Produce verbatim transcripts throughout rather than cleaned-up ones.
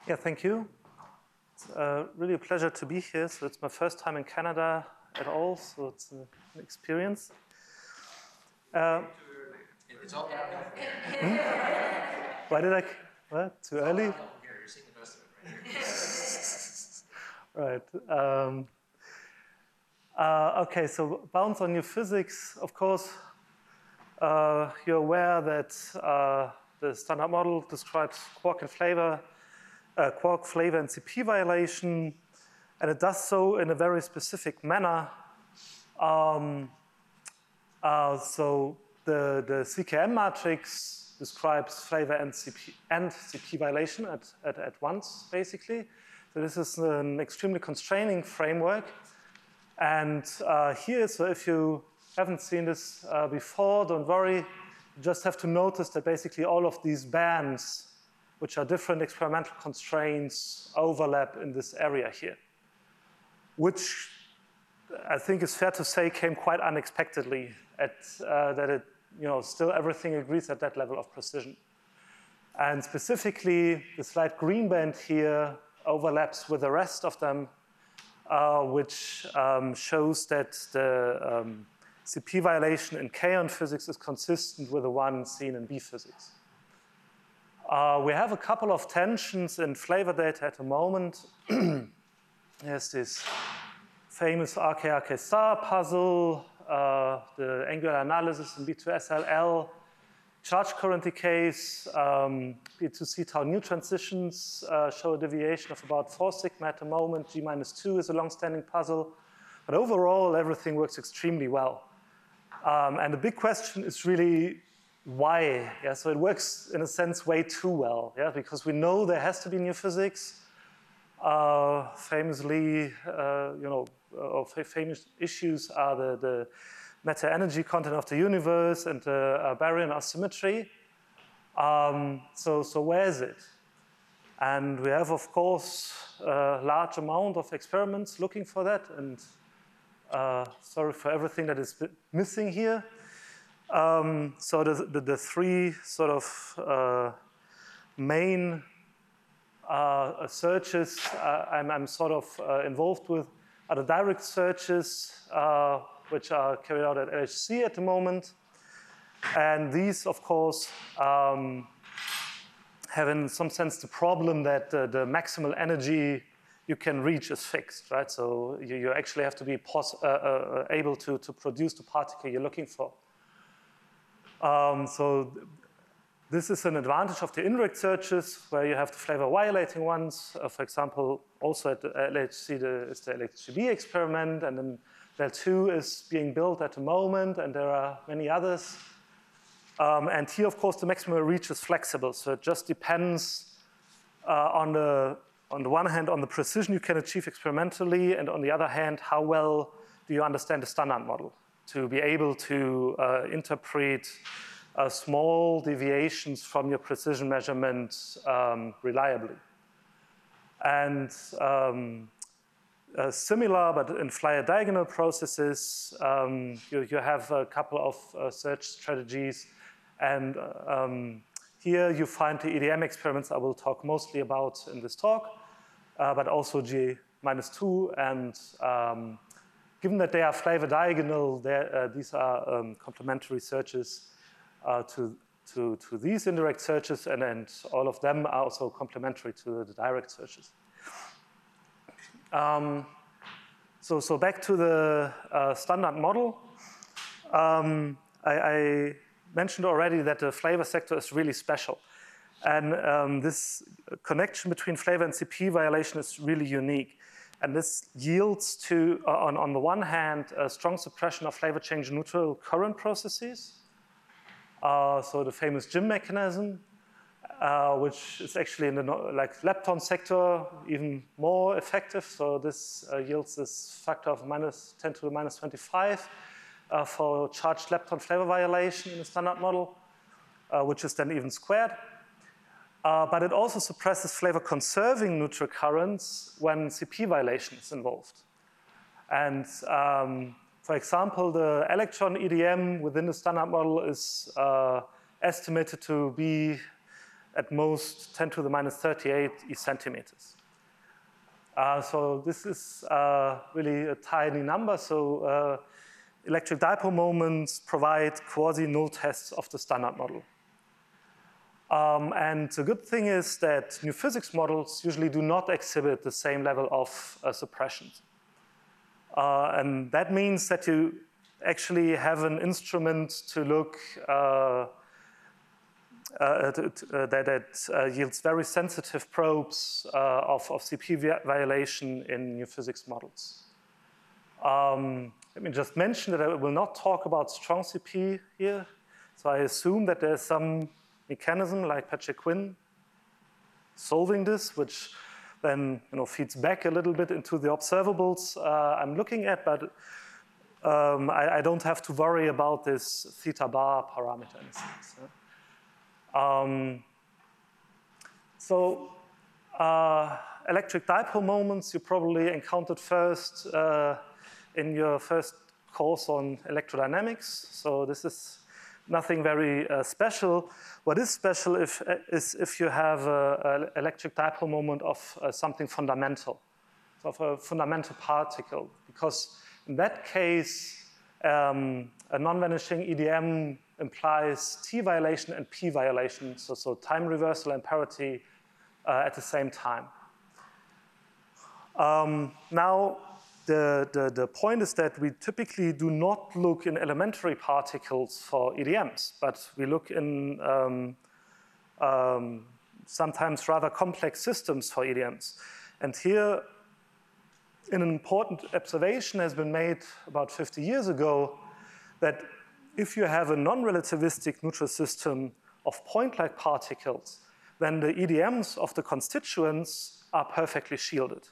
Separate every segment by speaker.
Speaker 1: Yeah, thank you. It's uh, really a pleasure to be here. So it's my first time in Canada at all, so it's an experience. Uh,
Speaker 2: it's all downhill.
Speaker 1: hmm? Why did I? What? Too
Speaker 2: it's
Speaker 1: early?
Speaker 2: All downhill here. You're seeing the best of it right here.
Speaker 1: Right. Um, uh, okay, so bounds on new physics. Of course, uh, you're aware that uh, the standard model describes quark and flavor, uh, quark, flavor, and C P violation, and it does so in a very specific manner. Um, uh, so the, the C K M matrix describes flavor and C P, and C P violation at, at, at once, basically. So this is an extremely constraining framework. And uh, here, so if you haven't seen this uh, before, don't worry. You just have to notice that basically all of these bands, which are different experimental constraints, overlap in this area here, which I think is fair to say came quite unexpectedly at uh, that it, you know, still everything agrees at that level of precision. And specifically, this light green band here overlaps with the rest of them, uh, which um, shows that the um, C P violation in kaon physics is consistent with the one seen in B physics. Uh, we have a couple of tensions in flavor data at the moment. There's this famous R K R K star puzzle, uh, the angular analysis in B two S L L, charge current decays, um, B two C tau new transitions uh, show a deviation of about four sigma at the moment. G minus two is a long-standing puzzle. But overall, everything works extremely well. Um, and the big question is really why? Yeah, so it works, in a sense, way too well, yeah, because we know there has to be new physics. Uh, famously, uh, you know, uh, famous issues are the, the meta-energy content of the universe and the uh, baryon asymmetry. Um, so, so where is it? And we have, of course, a large amount of experiments looking for that. And uh, sorry for everything that is missing here. Um, so the, the, the three sort of uh, main uh, searches uh, I'm, I'm sort of uh, involved with are the direct searches, uh, which are carried out at L H C at the moment. And these, of course, um, have in some sense the problem that uh, the maximal energy you can reach is fixed, right? So you, you actually have to be pos uh, uh, able to, to produce the particle you're looking for. Um, so this is an advantage of the indirect searches where you have the flavor violating ones. Uh, for example, also at the L H C the, is the L H C B experiment, and then L two is being built at the moment, and there are many others. Um, and here, of course, the maximum reach is flexible, so it just depends uh, on the on the one hand on the precision you can achieve experimentally, and on the other hand, how well do you understand the standard model to be able to uh, interpret uh, small deviations from your precision measurement um, reliably. And um, uh, similar, but in Flyer diagonal processes, um, you, you have a couple of uh, search strategies. And um, here you find the E D M experiments I will talk mostly about in this talk, uh, but also G minus two. And um, given that they are flavor diagonal, uh, these are um, complementary searches uh, to, to, to these indirect searches, and, and all of them are also complementary to the direct searches. Um, so, so back to the uh, standard model. Um, I, I mentioned already that the flavor sector is really special. And um, this connection between flavor and C P violation is really unique. And this yields to, uh, on, on the one hand, a strong suppression of flavor change neutral current processes. Uh, so the famous Jim mechanism, uh, which is actually in the like lepton sector even more effective. So this uh, yields this factor of minus ten to the minus twenty-five uh, for charged lepton flavor violation in the standard model, uh, which is then even squared. Uh, but it also suppresses flavor conserving neutral currents when C P violation is involved. And um, for example, the electron E D M within the standard model is uh, estimated to be at most ten to the minus thirty-eight e centimeters. Uh, so this is uh, really a tiny number. So uh, electric dipole moments provide quasi-null tests of the standard model. Um, and the good thing is that new physics models usually do not exhibit the same level of uh, suppression. Uh, and that means that you actually have an instrument to look uh, uh, to, uh, that, that uh, yields very sensitive probes uh, of, of C P violation in new physics models. Um, let me just mention that I will not talk about strong C P here. So I assume that there's some mechanism like Pacheco-Quinn solving this, which then you know, feeds back a little bit into the observables uh, I'm looking at, but um, I, I don't have to worry about this theta bar parameter in a sense. Yeah? Um, so uh, electric dipole moments you probably encountered first uh, in your first course on electrodynamics. So this is nothing very uh, special. What is special if, uh, is if you have an electric dipole moment of uh, something fundamental, so of a fundamental particle, because in that case, um, a non-vanishing E D M implies T violation and P violation, so, so time reversal and parity uh, at the same time. Um, now, the, the, the point is that we typically do not look in elementary particles for E D Ms, but we look in um, um, sometimes rather complex systems for E D Ms. And here, an important observation has been made about fifty years ago that if you have a non-relativistic neutral system of point-like particles, then the E D Ms of the constituents are perfectly shielded.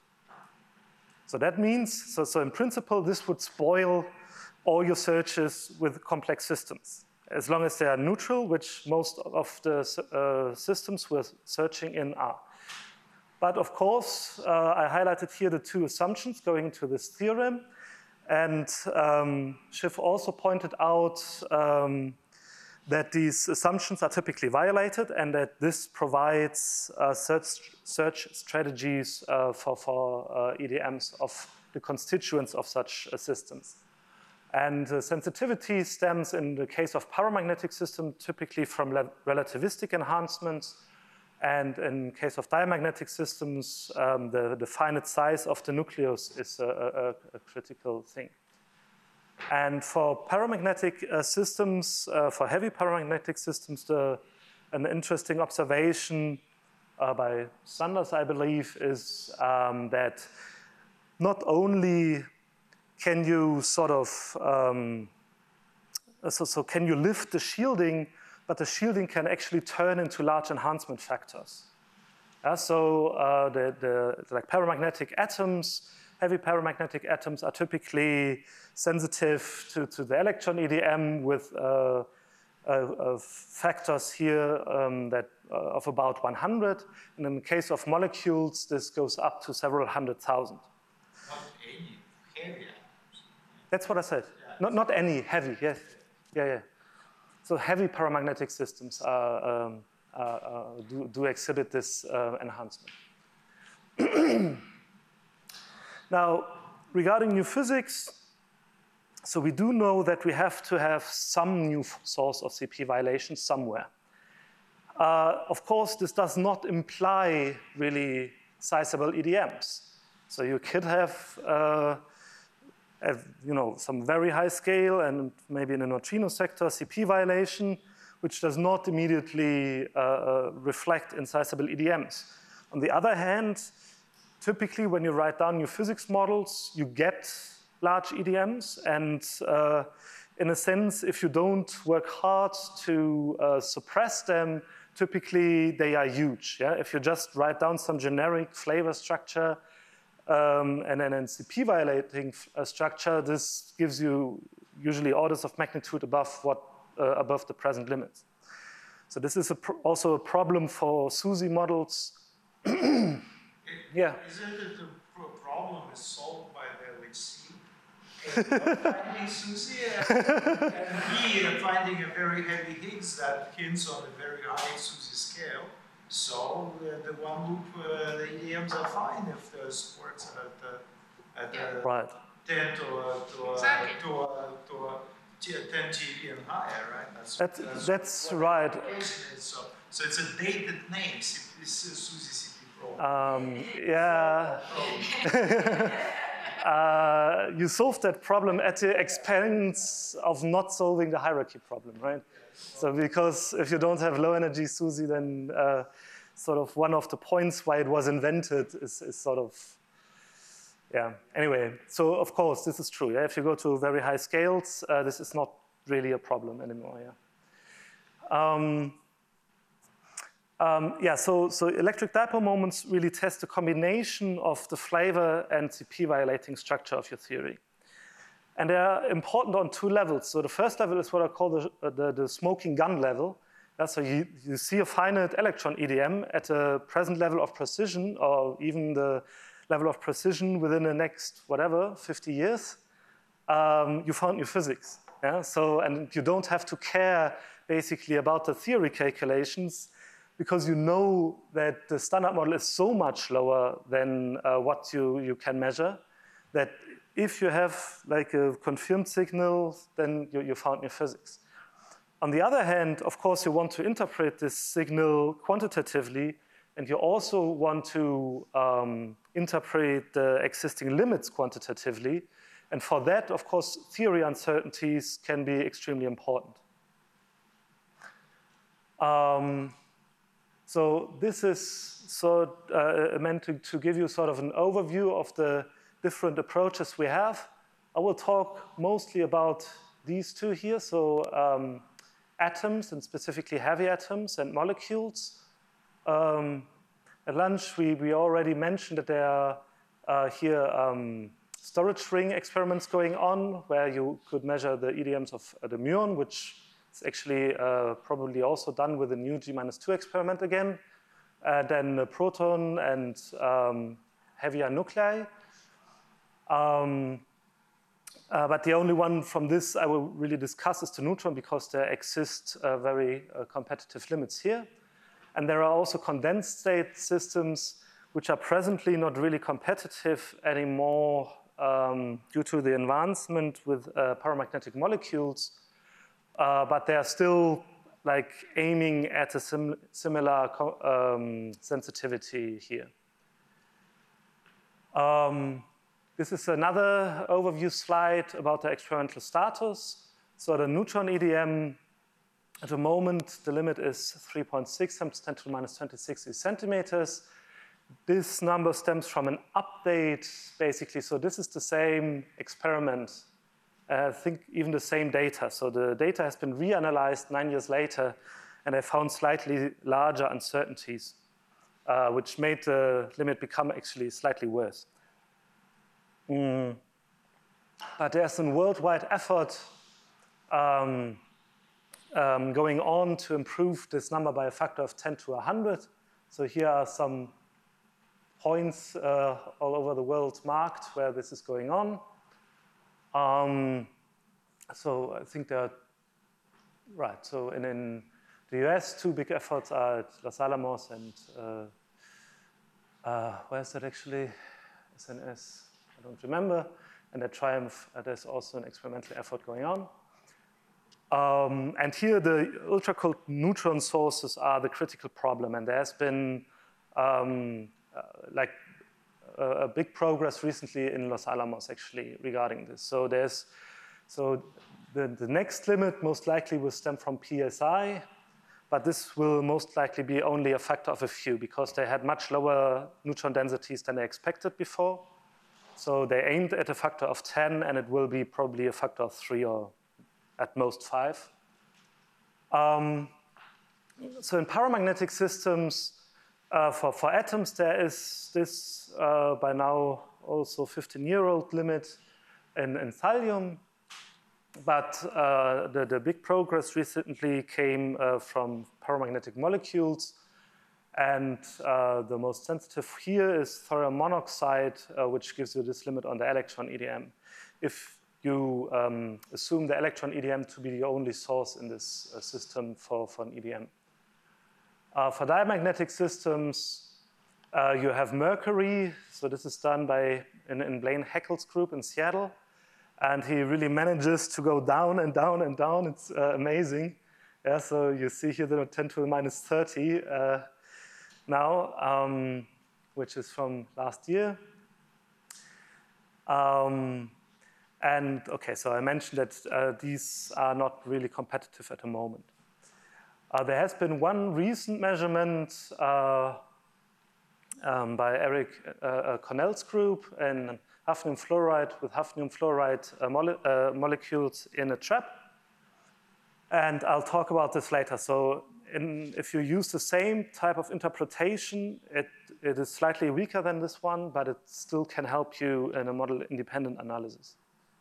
Speaker 1: So that means, so, so in principle, this would spoil all your searches with complex systems, as long as they are neutral, which most of the uh, systems we're searching in are. But of course, uh, I highlighted here the two assumptions going into this theorem. And um, Schiff also pointed out um, that these assumptions are typically violated and that this provides uh, search, search strategies uh, for, for uh, E D Ms of the constituents of such uh, systems. And uh, sensitivity stems in the case of paramagnetic systems typically from relativistic enhancements. And in case of diamagnetic systems, um, the, the finite size of the nucleus is a, a, a critical thing. And for paramagnetic uh, systems, uh, for heavy paramagnetic systems, the, an interesting observation uh, by Sanders, I believe, is um, that not only can you sort of, um, so, so can you lift the shielding, but the shielding can actually turn into large enhancement factors. Yeah, so uh, the, the, the like paramagnetic atoms, heavy paramagnetic atoms are typically sensitive to, to the electron E D M with uh, uh, uh, factors here um, that uh, of about one hundred. And in the case of molecules, this goes up to several hundred thousand.
Speaker 2: Not any heavy atoms.
Speaker 1: That's what I said. Yeah. Not, not any heavy, yes. Yeah, yeah. So heavy paramagnetic systems are, um, uh, uh, do, do exhibit this uh, enhancement. Now, regarding new physics, so we do know that we have to have some new source of C P violation somewhere. Uh, of course, this does not imply really sizable E D Ms. So you could have uh, Have, you know, some very high scale and maybe in the neutrino sector C P violation, which does not immediately uh, uh, reflect in sizable E D Ms. On the other hand, typically when you write down new physics models, you get large E D Ms, and uh, in a sense, if you don't work hard to uh, suppress them, typically they are huge. Yeah? If you just write down some generic flavor structure, Um, and then a C P violating uh, structure, this gives you usually orders of magnitude above what uh, above the present limits. So this is a pro also a problem for SUSY models. Yeah.
Speaker 2: Isn't it the problem is solved by the L H C? Finding SUSY and, and B finding a very heavy Higgs that hints on a very high SUSY scale. So uh, the one loop, uh, the E D Ms are fine if the sports are at the, at the
Speaker 1: Right.
Speaker 2: ten to a, to a,
Speaker 3: Exactly.
Speaker 2: to a, to a ten G B and higher, right? That's
Speaker 1: That's,
Speaker 2: that's,
Speaker 1: that's
Speaker 2: what
Speaker 1: right.
Speaker 2: the application is. So, so it's a dated name. C P, this is SUSY C P Pro.
Speaker 1: Um, yeah. uh, you solved that problem at the expense of not solving the hierarchy problem, right? So because if you don't have low energy SUSY, then uh, sort of one of the points why it was invented is, is sort of, yeah. Anyway, so of course this is true. Yeah? If you go to very high scales, uh, this is not really a problem anymore. Yeah. Um, Um, yeah, so, so electric dipole moments really test the combination of the flavor and the p-violating structure of your theory. And they are important on two levels. So the first level is what I call the, uh, the, the smoking gun level. Yeah, so you, you see a finite electron E D M at a present level of precision, or even the level of precision within the next, whatever, fifty years. Um, you found new physics. Yeah? So, and you don't have to care basically about the theory calculations, because you know that the standard model is so much lower than uh, what you, you can measure, that if you have like a confirmed signal, then you, you found new physics. On the other hand, of course, you want to interpret this signal quantitatively, and you also want to um, interpret the existing limits quantitatively. And for that, of course, theory uncertainties can be extremely important. Um, So this is sort uh, meant to, to give you sort of an overview of the different approaches we have. I will talk mostly about these two here, so um, atoms, and specifically heavy atoms and molecules. Um, at lunch, we, we already mentioned that there are uh, here um, storage ring experiments going on, where you could measure the E D Ms of uh, the muon, which it's actually uh, probably also done with a new G minus two experiment again. Uh, then a proton and um, heavier nuclei. Um, uh, but the only one from this I will really discuss is the neutron, because there exist uh, very uh, competitive limits here. And there are also condensed state systems which are presently not really competitive anymore um, due to the advancement with uh, paramagnetic molecules. Uh, but they are still like aiming at a sim similar um, sensitivity here. Um, this is another overview slide about the experimental status. So the neutron E D M, at the moment, the limit is three point six times ten to the minus twenty-six centimeters. This number stems from an update, basically. So this is the same experiment. I think even the same data. So the data has been reanalyzed nine years later, and they found slightly larger uncertainties, uh, which made the limit become actually slightly worse. Mm. But there's a worldwide effort um, um, going on to improve this number by a factor of ten to one hundred. So here are some points uh, all over the world marked where this is going on. Um, so I think there are, right, so in, in the U S, two big efforts are at Los Alamos and, uh, uh, where's that actually? S N S, I don't remember. And at Triumph, uh, there's also an experimental effort going on. Um, and here the ultra-cold neutron sources are the critical problem, and there has been um, uh, like a big progress recently in Los Alamos actually regarding this. So there's, so the, the next limit most likely will stem from P S I, but this will most likely be only a factor of a few, because they had much lower neutron densities than they expected before. So they aimed at a factor of ten, and it will be probably a factor of three or at most five. Um, so in paramagnetic systems, Uh, for, for atoms, there is this, uh, by now, also fifteen-year-old limit in, in thallium. But uh, the, the big progress recently came uh, from paramagnetic molecules. And uh, the most sensitive here is thorium monoxide, uh, which gives you this limit on the electron E D M. If you um, assume the electron E D M to be the only source in this uh, system for, for an E D M. Uh, for diamagnetic systems, uh, you have mercury. So this is done by in, in Blaine Haeckel's group in Seattle. And he really manages to go down and down and down. It's uh, amazing. Yeah, so you see here the ten to the minus thirty uh, now, um, which is from last year. Um, and okay, so I mentioned that uh, these are not really competitive at the moment. Uh, there has been one recent measurement uh, um, by Eric uh, Cornell's group in hafnium fluoride with hafnium fluoride uh, mole uh, molecules in a trap. And I'll talk about this later. So in, if you use the same type of interpretation, it, it is slightly weaker than this one, but it still can help you in a model-independent analysis.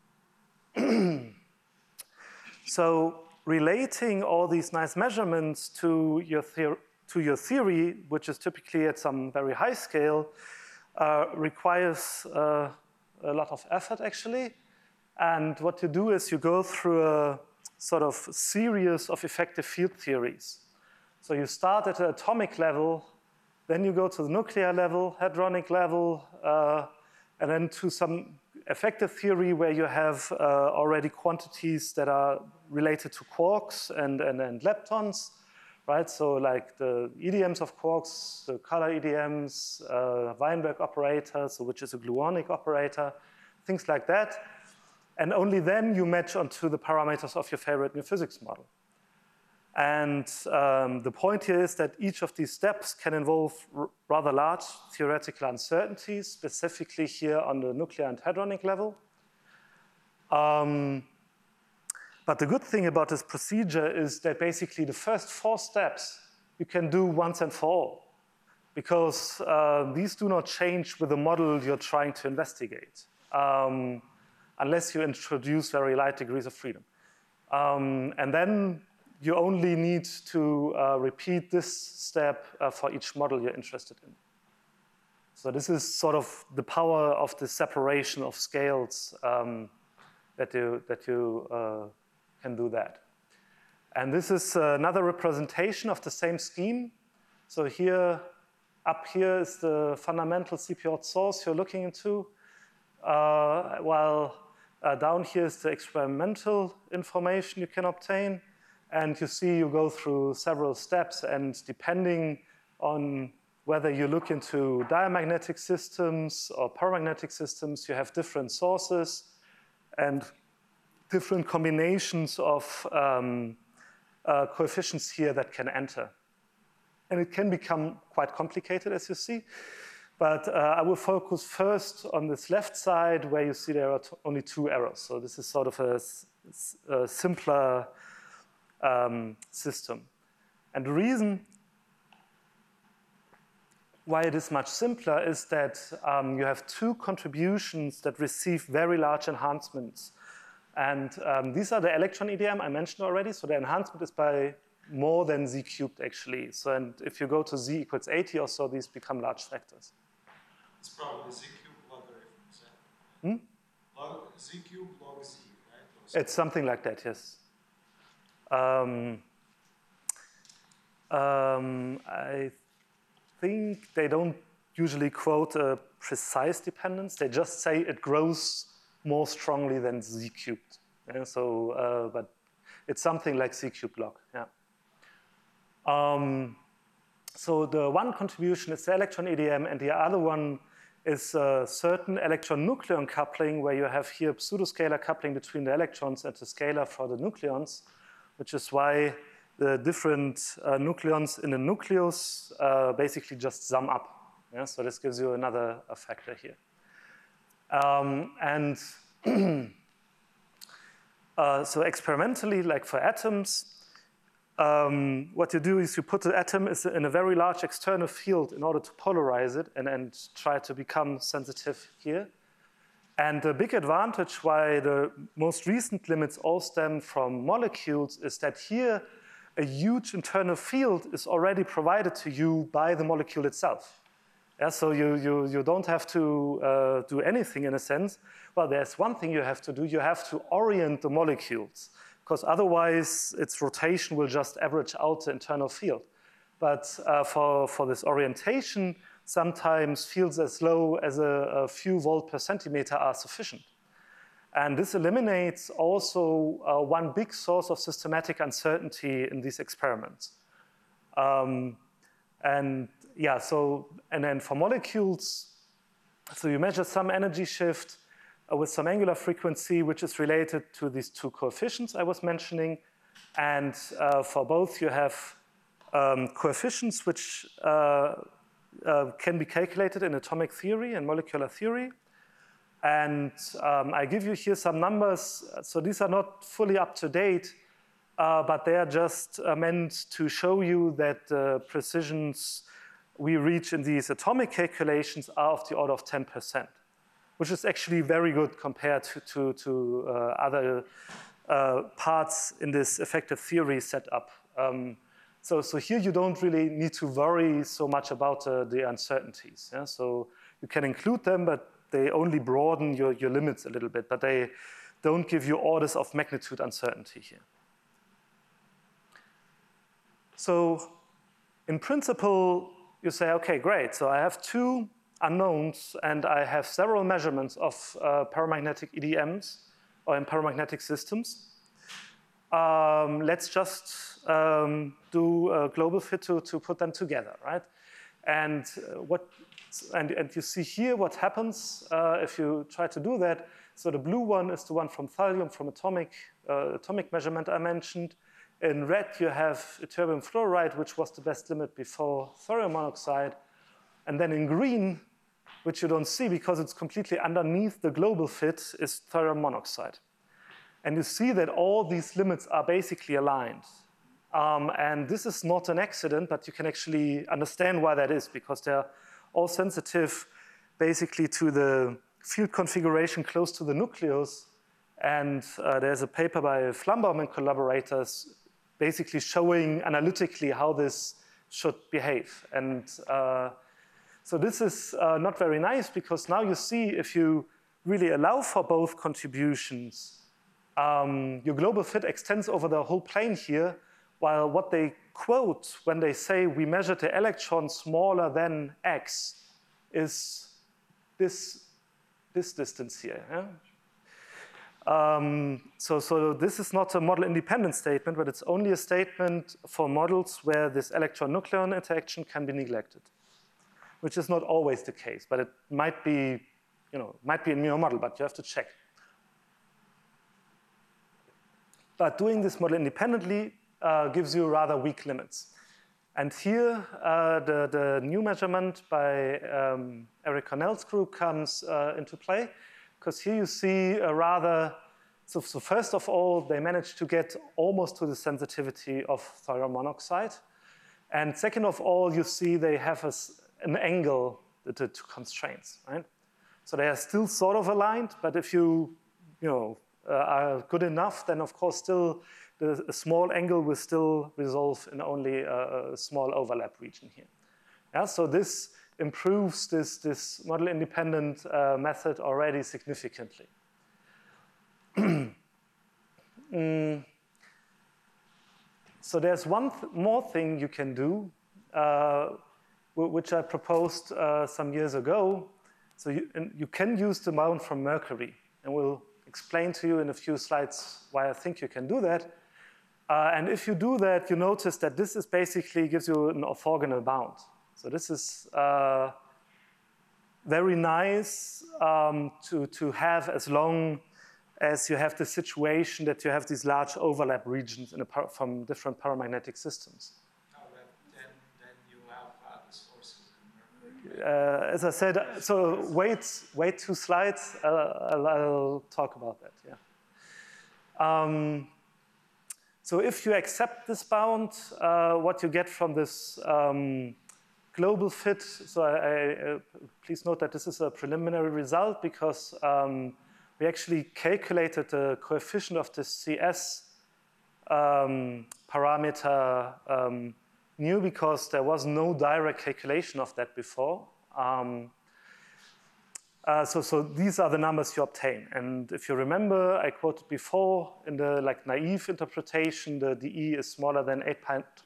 Speaker 1: So relating all these nice measurements to your, to your theory, which is typically at some very high scale, uh, requires uh, a lot of effort, actually. And what you do is you go through a sort of series of effective field theories. So you start at the atomic level, then you go to the nuclear level, hadronic level, uh, and then to some effective theory where you have uh, already quantities that are related to quarks and, and, and leptons, right? So like the E D Ms of quarks, the color E D Ms, uh, Weinberg operator, so which is a gluonic operator, things like that. And only then you match onto the parameters of your favorite new physics model. And um, the point here is that each of these steps can involve r rather large theoretical uncertainties, specifically here on the nuclear and hadronic level. Um, but the good thing about this procedure is that basically the first four steps you can do once and for all, because uh, these do not change with the model you're trying to investigate, um, unless you introduce very light degrees of freedom. Um, and then you only need to uh, repeat this step uh, for each model you're interested in. So this is sort of the power of the separation of scales um, that you, that you uh, can do that. And this is another representation of the same scheme. So here, up here is the fundamental C P R source you're looking into, uh, while uh, down here is the experimental information you can obtain. And you see you go through several steps, and depending on whether you look into diamagnetic systems or paramagnetic systems, you have different sources and different combinations of um, uh, coefficients here that can enter. And it can become quite complicated, as you see. But uh, I will focus first on this left side, where you see there are only two errors. So this is sort of a, a simpler Um, system. And the reason why it is much simpler is that um, you have two contributions that receive very large enhancements. And um, these are the electron E D M I mentioned already. So the enhancement is by more than z cubed, actually. So and if you go to z equals eighty or so, these become large factors.
Speaker 2: It's probably z cubed logarithm.
Speaker 1: Hmm?
Speaker 2: Log, z cubed log z, right?
Speaker 1: It's something like that, yes. Um, um, I think they don't usually quote a precise dependence. They just say it grows more strongly than z cubed. Yeah, so, uh, but it's something like z cubed log. Yeah. Um, so the one contribution is the electron E D M, and the other one is a certain electron-nucleon coupling, where you have here pseudoscalar coupling between the electrons and the scalar for the nucleons, which is why the different uh, nucleons in the nucleus uh, basically just sum up. Yeah? So this gives you another uh, factor here. Um, and uh, so experimentally, like for atoms, um, what you do is you put the atom in a very large external field in order to polarize it and, and try to become sensitive here. And the big advantage why the most recent limits all stem from molecules is that here a huge internal field is already provided to you by the molecule itself. Yeah, so you, you, you don't have to uh, do anything in a sense. Well, there's one thing you have to do. You have to orient the molecules, because otherwise its rotation will just average out the internal field. but uh, for, for this orientation, sometimes fields as low as a, a few volt per centimeter are sufficient. And this eliminates also uh, one big source of systematic uncertainty in these experiments. Um, and yeah, so, and then for molecules, so you measure some energy shift uh, with some angular frequency, which is related to these two coefficients I was mentioning. And uh, for both, you have um, coefficients which uh, uh, can be calculated in atomic theory and molecular theory. And um, I give you here some numbers. So these are not fully up to date, uh, but they are just uh, meant to show you that the precisions we reach in these atomic calculations are of the order of ten percent, which is actually very good compared to, to, to uh, other uh, parts in this effective theory setup. Um, so, so here you don't really need to worry so much about uh, the uncertainties. Yeah? So you can include them, but they only broaden your, your limits a little bit, but they don't give you orders of magnitude uncertainty here. So in principle, you say, okay, great. So I have two unknowns and I have several measurements of uh, paramagnetic E D Ms or in paramagnetic systems. Um, let's just um, do a global fit to, to put them together, right? And uh, what And, and you see here what happens uh, if you try to do that. So the blue one is the one from thallium, from atomic, uh, atomic measurement I mentioned. In red, you have ytterbium fluoride, which was the best limit before thorium monoxide. And then in green, which you don't see because it's completely underneath the global fit, is thorium monoxide. And you see that all these limits are basically aligned. Um, and this is not an accident, but you can actually understand why that is, because they're all sensitive basically to the field configuration close to the nucleus. And uh, there's a paper by Flambaum and collaborators basically showing analytically how this should behave. And uh, so this is uh, not very nice, because now you see if you really allow for both contributions, um, your global fit extends over the whole plane here, while what they quote when they say we measured the electron smaller than x is this, this distance here. Yeah? Um, so, so this is not a model-independent statement, but it's only a statement for models where this electron-nucleon interaction can be neglected, which is not always the case, but it might be, you know, might be in your model, but you have to check. But doing this model independently uh, gives you rather weak limits. And here, uh, the, the new measurement by um, Eric Cornell's group comes uh, into play, because here you see a rather, so, so first of all, they managed to get almost to the sensitivity of thorium monoxide. And second of all, you see they have a, an angle, the, the two constraints, right? So they are still sort of aligned, but if you, you know, uh, are good enough, then of course still the a small angle will still resolve in only a, a small overlap region here. Yeah, so this improves this, this model-independent uh, method already significantly. mm. So there's one th more thing you can do, uh, which I proposed uh, some years ago. So you, and you can use the mount from Mercury, and we'll explain to you in a few slides why I think you can do that. Uh, and if you do that, you notice that this is basically gives you an orthogonal bound. So this is uh, very nice um, to, to have as long as you have the situation that you have these large overlap regions in a par from different paramagnetic systems.
Speaker 2: Oh, then, then you have other sources in Mercury.
Speaker 1: Uh, as I said, so wait, wait two slides. Uh, I'll, I'll talk about that. Yeah. Um, so if you accept this bound, uh, what you get from this um, global fit. So I, I, uh, please note that this is a preliminary result, because um, we actually calculated the coefficient of the C S um, parameter um, new, because there was no direct calculation of that before. Um, uh, so, so these are the numbers you obtain. And if you remember, I quoted before in the like naive interpretation, the D E is smaller than eight point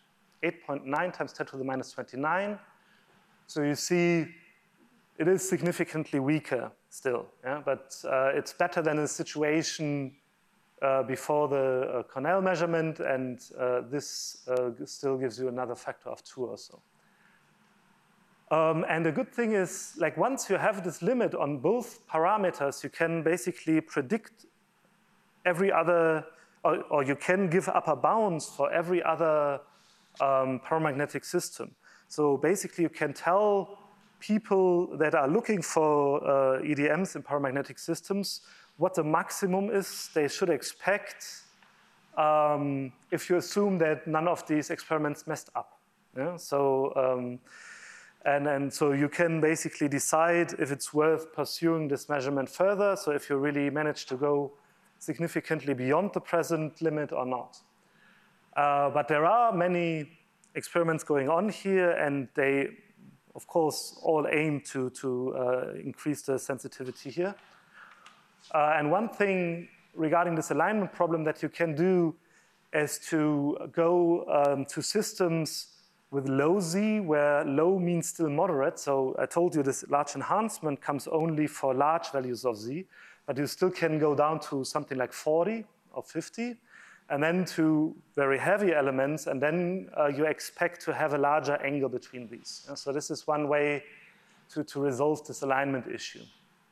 Speaker 1: eight point nine times ten to the minus twenty-nine. So you see it is significantly weaker still, yeah? But uh, it's better than a situation uh, before the uh, Cornell measurement, and uh, this uh, still gives you another factor of two or so. Um, and the good thing is, like, once you have this limit on both parameters, you can basically predict every other, or, or you can give upper bounds for every other um, paramagnetic system. So basically, you can tell people that are looking for uh, E D Ms in paramagnetic systems what the maximum is they should expect um, if you assume that none of these experiments messed up. Yeah? So, um, and, and so you can basically decide if it's worth pursuing this measurement further. So if you really manage to go significantly beyond the present limit or not. Uh, but there are many experiments going on here, and they, of course, all aim to, to uh, increase the sensitivity here. Uh, and one thing regarding this alignment problem that you can do is to go um, to systems with low Z, where low means still moderate. So I told you this large enhancement comes only for large values of Z, but you still can go down to something like forty or fifty, and then to very heavy elements, and then uh, you expect to have a larger angle between these. And so this is one way to, to resolve this alignment issue.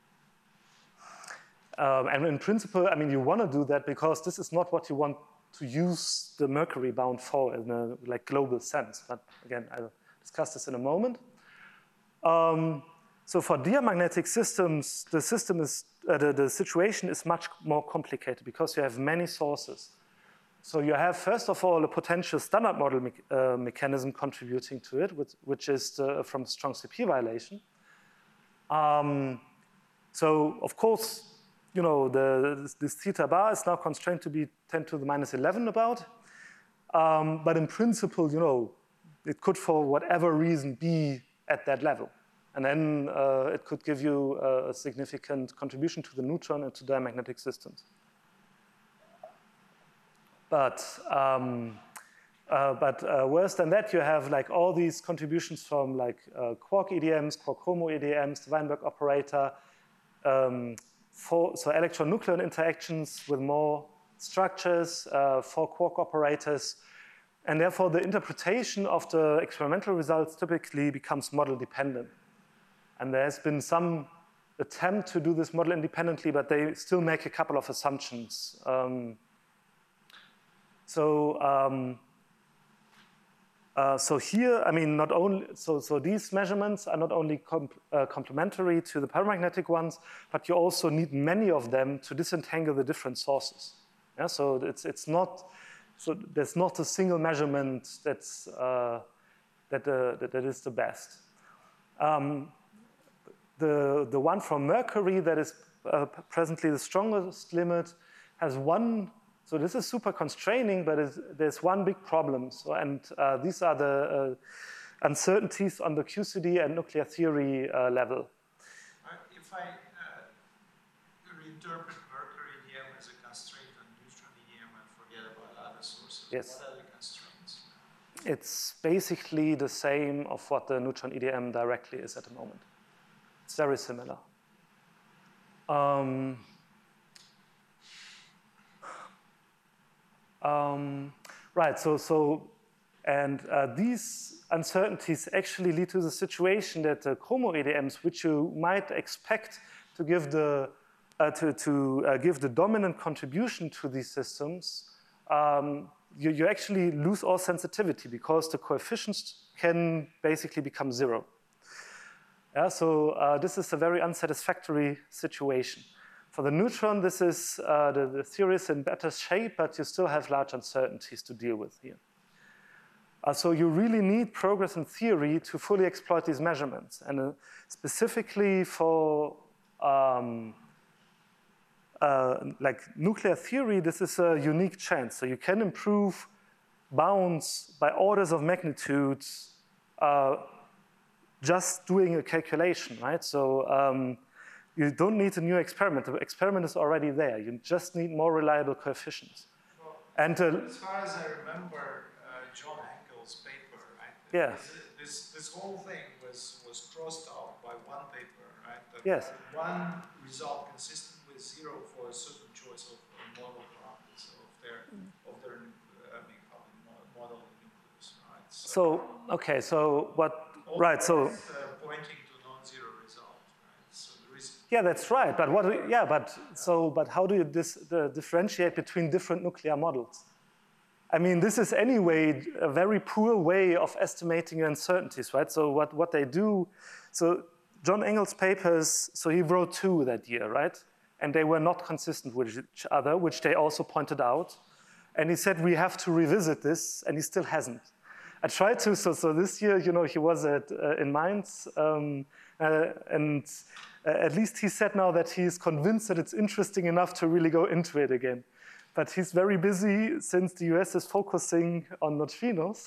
Speaker 1: Um, and in principle, I mean, you want to do that because this is not what you want to use the mercury bound for in a like global sense. But again, I'll discuss this in a moment. Um, so for diamagnetic systems, the system is uh, the, the situation is much more complicated because you have many sources. So you have, first of all, a potential standard model me uh, mechanism contributing to it, which, which is the, from strong C P violation. Um, so of course, you know, the, this, this theta bar is now constrained to be ten to the minus eleven about. Um, but in principle, you know, it could, for whatever reason, be at that level. And then uh, it could give you a, a significant contribution to the neutron and to diamagnetic systems. But, um, uh, but uh, worse than that, you have like all these contributions from like uh, quark E D Ms, quark-HOMO E D Ms, the Weinberg operator, um, for, so electron-nucleon interactions with more structures, uh, for quark operators, and therefore the interpretation of the experimental results typically becomes model dependent. And there has been some attempt to do this model independently, but they still make a couple of assumptions. Um, so, um, uh, so here, I mean, not only, so, so these measurements are not only comp uh, complementary to the paramagnetic ones, but you also need many of them to disentangle the different sources. Yeah, so it's, it's not, so there's not a single measurement that's, uh, that, uh, that, that is the best. Um, the, the one from mercury that is uh, presently the strongest limit has one. So this is super constraining, but it's, there's one big problem. So, and uh, these are the uh, uncertainties on the Q C D and nuclear theory uh, level.
Speaker 2: Uh, if I uh, reinterpret mercury E D M as a constraint on neutron E D M and forget about other sources,
Speaker 1: yes.
Speaker 2: What are the constraints?
Speaker 1: It's basically the same of what the neutron E D M directly is at the moment. It's very similar. Um, Um, right, so, so and uh, these uncertainties actually lead to the situation that the HOMO E D Ms, which you might expect to give the, uh, to, to uh, give the dominant contribution to these systems, um, you, you actually lose all sensitivity because the coefficients can basically become zero. Yeah, so uh, this is a very unsatisfactory situation. For the neutron, this is, uh, the, the theory is in better shape, but you still have large uncertainties to deal with here. Uh, so you really need progress in theory to fully exploit these measurements. And uh, specifically for um, uh, like nuclear theory, this is a unique chance. So you can improve bounds by orders of magnitude uh, just doing a calculation, right? So um, you don't need a new experiment. The experiment is already there. You just need more reliable coefficients.
Speaker 2: Well,
Speaker 1: and uh,
Speaker 2: as far as I remember, uh, John Engel's paper
Speaker 1: Yeah.
Speaker 2: This, this, this whole thing was, was crossed out by one paper, right? That
Speaker 1: Yes.
Speaker 2: one result consistent with zero for a certain choice of uh, model parameters of their, of their uh, I mean, how the model nucleus, right? So,
Speaker 1: So okay, so what?
Speaker 2: all
Speaker 1: Right. So.
Speaker 2: is, uh, pointing to non-zero result, right? So there is.
Speaker 1: Yeah, that's right. But what? Yeah, but so, but how do you dis, the, differentiate between different nuclear models? I mean, this is anyway a very poor way of estimating uncertainties, right? So what, what they do, so John Engel's papers, so he wrote two that year, right? And they were not consistent with each other, which they also pointed out. And he said, we have to revisit this, and he still hasn't. I tried to, so, so this year, you know, he was at, uh, in Mainz, um, uh, and uh, at least he said now that he's convinced that it's interesting enough to really go into it again. But he's very busy since the U S is focusing on neutrinos.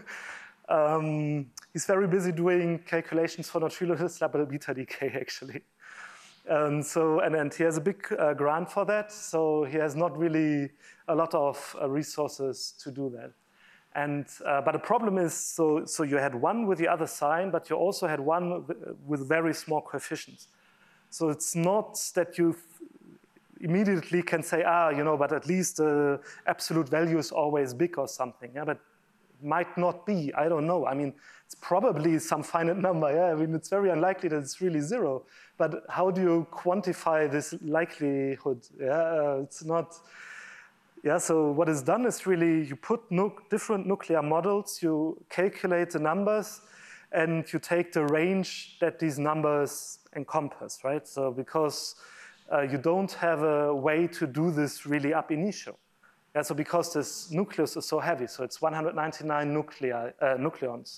Speaker 1: um, he's very busy doing calculations for neutrinos double beta decay, actually. Um, so, and, and he has a big uh, grant for that, so he has not really a lot of uh, resources to do that. And, uh, but the problem is, so, so you had one with the other sign, but you also had one with very small coefficients. So it's not that you immediately can say, ah, you know, but at least the uh, absolute value is always big or something. Yeah, but it might not be. I don't know. I mean, it's probably some finite number. Yeah, I mean, it's very unlikely that it's really zero. But how do you quantify this likelihood? Yeah, uh, it's not. Yeah, so what is done is really you put nu different nuclear models, you calculate the numbers, and you take the range that these numbers encompass, right? So because Uh, you don't have a way to do this really ab initio. Yeah, so because this nucleus is so heavy, so it's one hundred ninety-nine nuclei, uh, nucleons.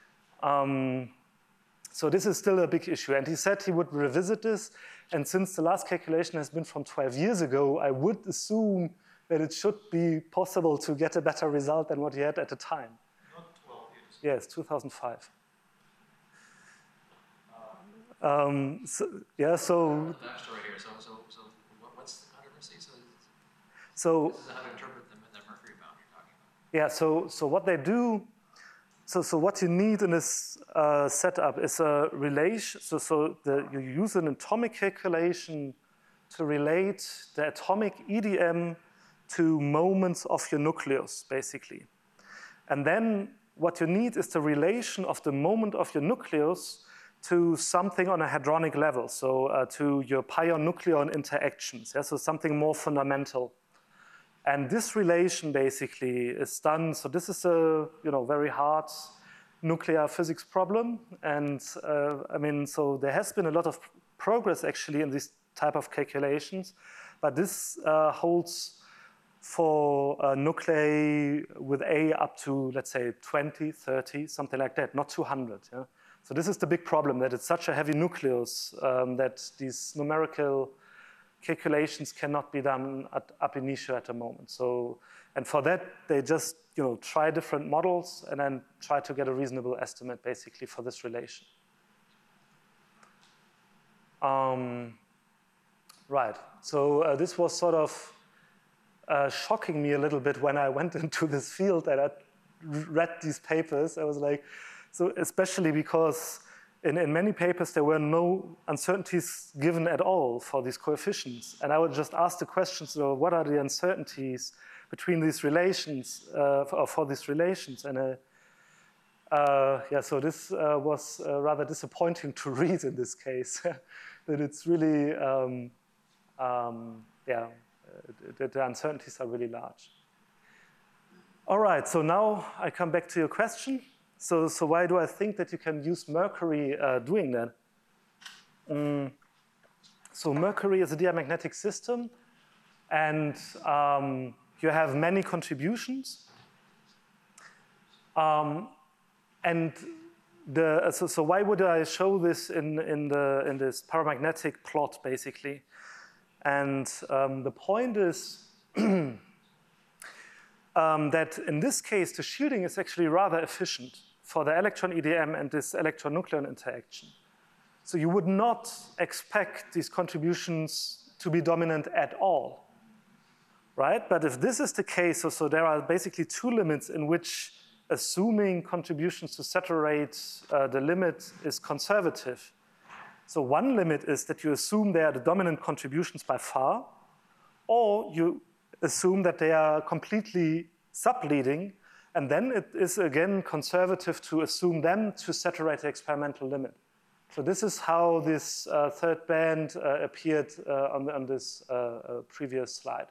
Speaker 1: Um, so this is still a big issue. And he said he would revisit this. And since the last calculation has been from twelve years ago, I would assume that it should be possible to get a better result than what he had at the time.
Speaker 2: Not twelve years.
Speaker 1: Yes, two thousand five. Um, so, yeah, so.
Speaker 3: The backstory here. So, so, so, what, what's the controversy? So,
Speaker 1: so
Speaker 3: this is how to interpret the, the mercury bound you're talking about.
Speaker 1: Yeah. So, so what they do. So, so what you need in this uh, setup is a relation. So, so the, you use an atomic calculation to relate the atomic E D M to moments of your nucleus, basically, and then what you need is the relation of the moment of your nucleus to something on a hadronic level, so uh, to your pion-nucleon interactions, yeah? So something more fundamental. And this relation basically is done, so this is a you know, very hard nuclear physics problem, and uh, I mean, so there has been a lot of progress actually in this type of calculations, but this uh, holds for uh, nuclei with A up to, let's say, twenty, thirty, something like that, not two hundred, yeah? So this is the big problem, that it's such a heavy nucleus um, that these numerical calculations cannot be done at, ab initio at the moment. So, and for that, they just you know, try different models and then try to get a reasonable estimate, basically, for this relation. Um, right, so uh, this was sort of uh, shocking me a little bit when I went into this field and I read these papers. I was like, so especially because in, in many papers there were no uncertainties given at all for these coefficients. And I would just ask the question, so what are the uncertainties between these relations, uh, for, for these relations? And uh, uh, yeah, so this uh, was uh, rather disappointing to read in this case, that it's really, um, um, yeah, uh, that the uncertainties are really large. All right, so now I come back to your question. So, so why do I think that you can use mercury uh, doing that? Mm. So mercury is a diamagnetic system, and um, you have many contributions. Um, and the, so, so why would I show this in, in, the, in this paramagnetic plot, basically? And um, the point is um, that in this case, the shielding is actually rather efficient for the electron E D M and this electron-nucleon interaction. So you would not expect these contributions to be dominant at all, right? But if this is the case, so, so there are basically two limits in which assuming contributions to saturate uh, the limit is conservative. So one limit is that you assume they are the dominant contributions by far, or you assume that they are completely subleading, and then it is again conservative to assume them to saturate the experimental limit. So this is how this uh, third band uh, appeared uh, on, on this uh, uh, previous slide.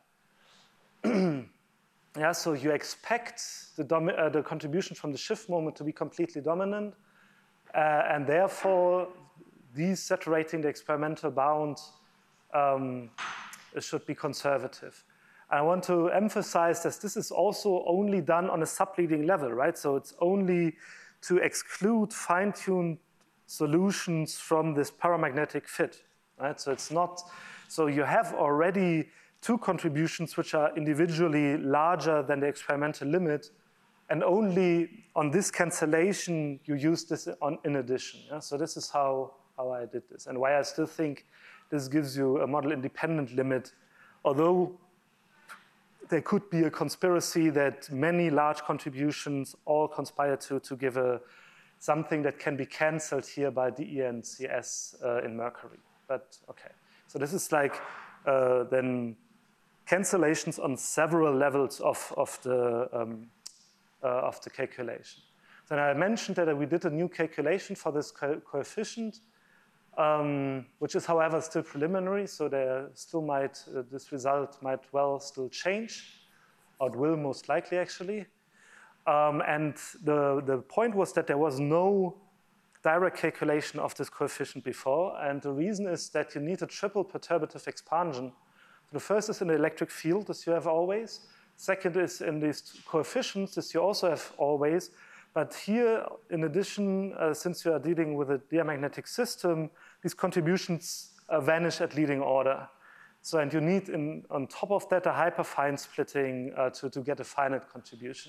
Speaker 1: Yeah, so you expect the, uh, the contribution from the shift moment to be completely dominant, uh, and therefore these saturating the experimental bound um, should be conservative. I want to emphasize that this is also only done on a subleading level, right? So it's only to exclude fine-tuned solutions from this paramagnetic fit, right? So it's not, so you have already two contributions which are individually larger than the experimental limit, and only on this cancellation you use this on, in addition. Yeah? So this is how, how I did this, and why I still think this gives you a model-independent limit, although there could be a conspiracy that many large contributions all conspire to, to give a, something that can be canceled here by D E and C S uh, in Mercury. But okay, so this is like uh, then cancellations on several levels of, of, the, um, uh, of the calculation. Then I mentioned that we did a new calculation for this co coefficient, um, which is, however, still preliminary, so there still might, uh, this result might well still change, or it will most likely, actually. Um, and the, the point was that there was no direct calculation of this coefficient before, and the reason is that you need a triple perturbative expansion. The first is in the electric field, as you have always. Second is in these coefficients, as you also have always. But here, in addition, uh, since you are dealing with a diamagnetic system, these contributions uh, vanish at leading order. So, and you need, in, on top of that, a hyperfine splitting uh, to, to get a finite contribution.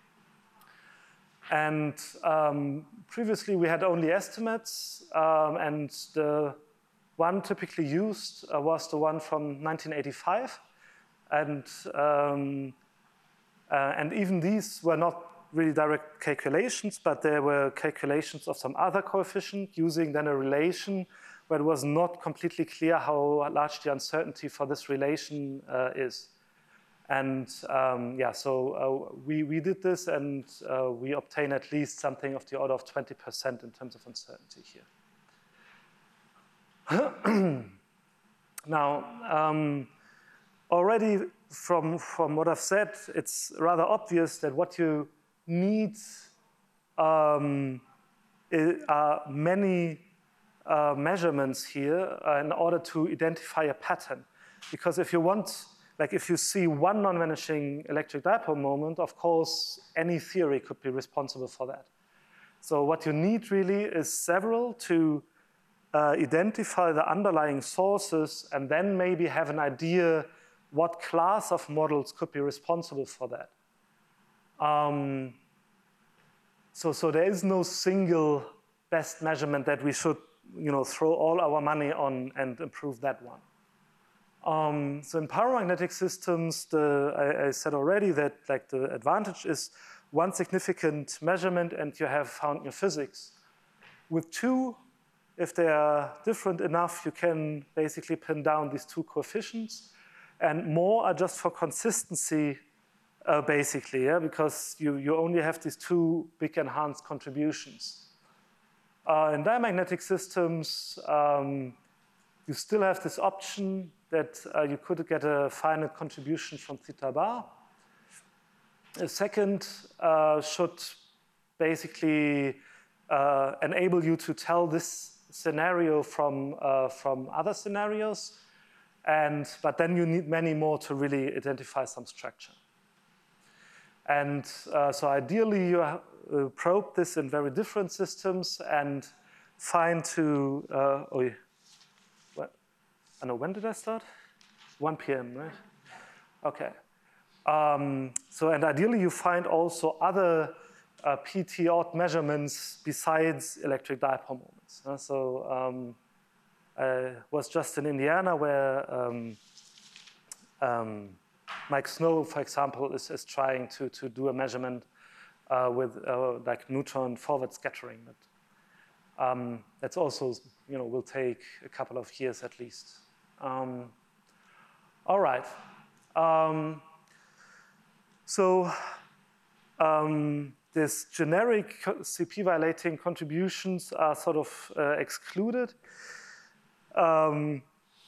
Speaker 1: And um, previously, we had only estimates, um, and the one typically used uh, was the one from nineteen eighty-five, and um, uh, and even these were not really direct calculations, but there were calculations of some other coefficient using then a relation where it was not completely clear how large the uncertainty for this relation uh, is. And um, yeah, so uh, we, we did this, and uh, we obtained at least something of the order of twenty percent in terms of uncertainty here. Now, um, already from, from what I've said, it's rather obvious that what you need um, are many uh, measurements here uh, in order to identify a pattern. Because if you want, like if you see one non-vanishing electric dipole moment, of course, any theory could be responsible for that. So what you need really is several to Uh, identify the underlying sources, and then maybe have an idea what class of models could be responsible for that. Um, so, so there is no single best measurement that we should, you know, throw all our money on and improve that one. Um, so in paramagnetic systems, the, I, I said already that like the advantage is one significant measurement and you have found new physics. With two, if they are different enough, you can basically pin down these two coefficients. And more are just for consistency, uh, basically, yeah? Because you, you only have these two big enhanced contributions. Uh, in diamagnetic systems, um, you still have this option that uh, you could get a finite contribution from theta bar. A second uh, should basically uh, enable you to tell this scenario from, uh, from other scenarios, and, but then you need many more to really identify some structure. And uh, so ideally you uh, probe this in very different systems and find to, uh, oh, yeah. What? I know, when did I start? one p m, right? Okay. Um, so, and ideally you find also other uh, P T odd measurements besides electric dipole moments. Uh, so um, I was just in Indiana where um, um, Mike Snow, for example, is, is trying to, to do a measurement uh, with uh, like neutron forward scattering. But um, that's also, you know, will take a couple of years at least. Um, all right. Um, so um, this generic C P violating contributions are sort of uh, excluded. Um,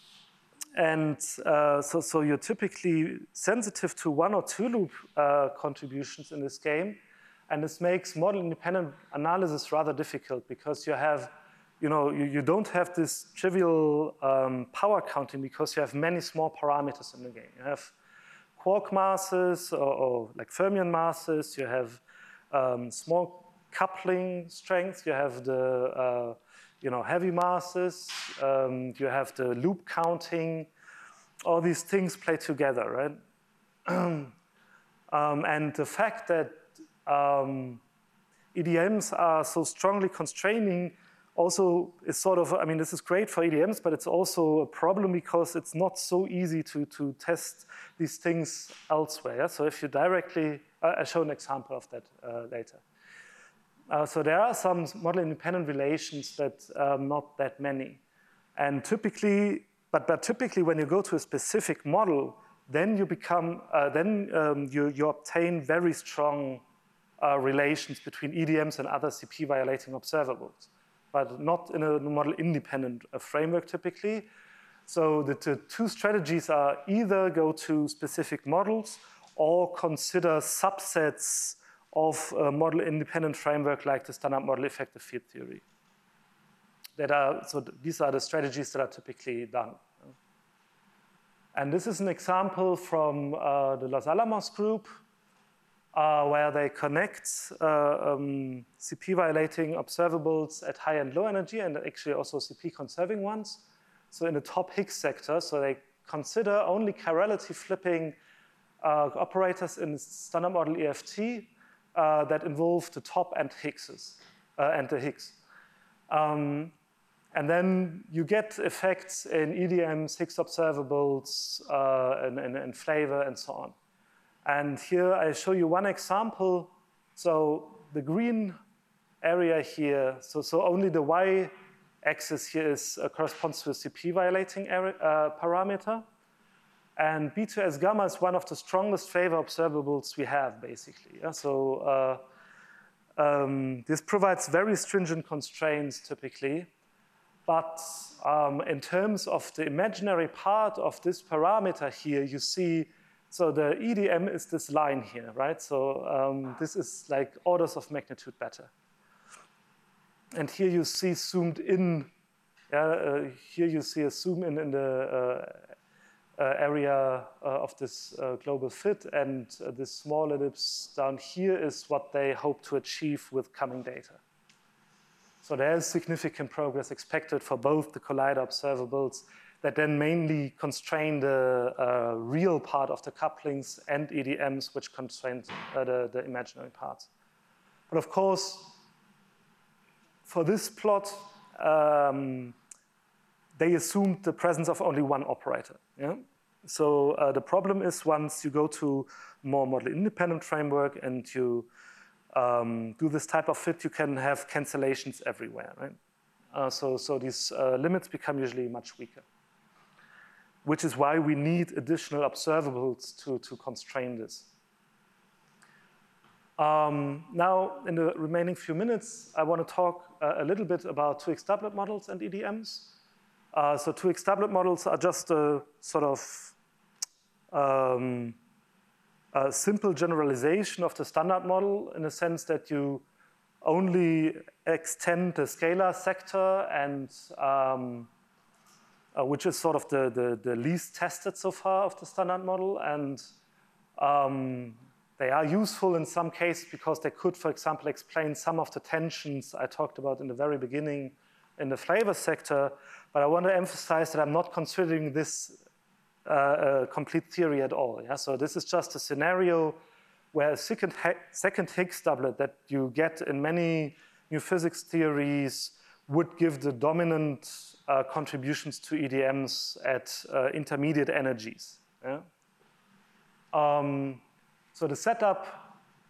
Speaker 1: and uh, so, so you're typically sensitive to one or two loop uh, contributions in this game. And this makes model independent analysis rather difficult because you have, you know, you, you don't have this trivial um, power counting because you have many small parameters in the game. You have quark masses or, or like fermion masses, you have um, small coupling strength, you have the uh, you know, heavy masses, um, you have the loop counting, all these things play together, right? um, and the fact that um, E D Ms are so strongly constraining also is sort of, I mean, this is great for E D Ms, but it's also a problem because it's not so easy to, to test these things elsewhere. Yeah? So if you directly, uh, I'll show an example of that uh, later. Uh, so there are some model-independent relations, but um, not that many. And typically, but, but typically when you go to a specific model, then you become, uh, then um, you, you obtain very strong uh, relations between E D Ms and other C P violating observables, but not in a model-independent uh, framework typically. So the, the two strategies are either go to specific models or consider subsets of a model-independent framework like the standard model effective field theory. That are, so these are the strategies that are typically done. And this is an example from uh, the Los Alamos group uh, where they connect uh, um, C P violating observables at high and low energy and actually also C P conserving ones. So in the top Higgs sector, so they consider only chirality flipping uh, operators in standard model E F T Uh, that involve the top and Higgses uh, and the Higgs. Um, and then you get effects in E D Ms, Higgs observables, uh, and, and, and flavor, and so on. And here I show you one example. So the green area here, so, so only the y-axis here is, uh, corresponds to a C P violating area, uh, parameter. And B two S gamma is one of the strongest flavor observables we have, basically. Yeah? So uh, um, this provides very stringent constraints, typically. But um, in terms of the imaginary part of this parameter here, you see, so the E D M is this line here, right? So um, this is like orders of magnitude better. And here you see zoomed in, yeah, uh, here you see a zoom in in the uh, Uh, area uh, of this uh, global fit, and uh, this small ellipse down here is what they hope to achieve with coming data. So there is significant progress expected for both the collider observables that then mainly constrain the uh, real part of the couplings and E D Ms, which constrain uh, the, the imaginary parts. But of course, for this plot, um, they assumed the presence of only one operator. Yeah? So uh, the problem is once you go to more model-independent framework and you um, do this type of fit, you can have cancellations everywhere. Right? Uh, so, so these uh, limits become usually much weaker, which is why we need additional observables to, to constrain this. Um, now, in the remaining few minutes, I want to talk uh, a little bit about two X doublet models and E D Ms. Uh, so two X doublet models are just a sort of um, a simple generalization of the standard model in the sense that you only extend the scalar sector, and um, uh, which is sort of the, the, the least tested so far of the standard model. And um, they are useful in some cases because they could, for example, explain some of the tensions I talked about in the very beginning in the flavor sector. But I want to emphasize that I'm not considering this uh, a complete theory at all. Yeah? So this is just a scenario where a second, second Higgs doublet that you get in many new physics theories would give the dominant uh, contributions to E D Ms at uh, intermediate energies. Yeah? Um, so the setup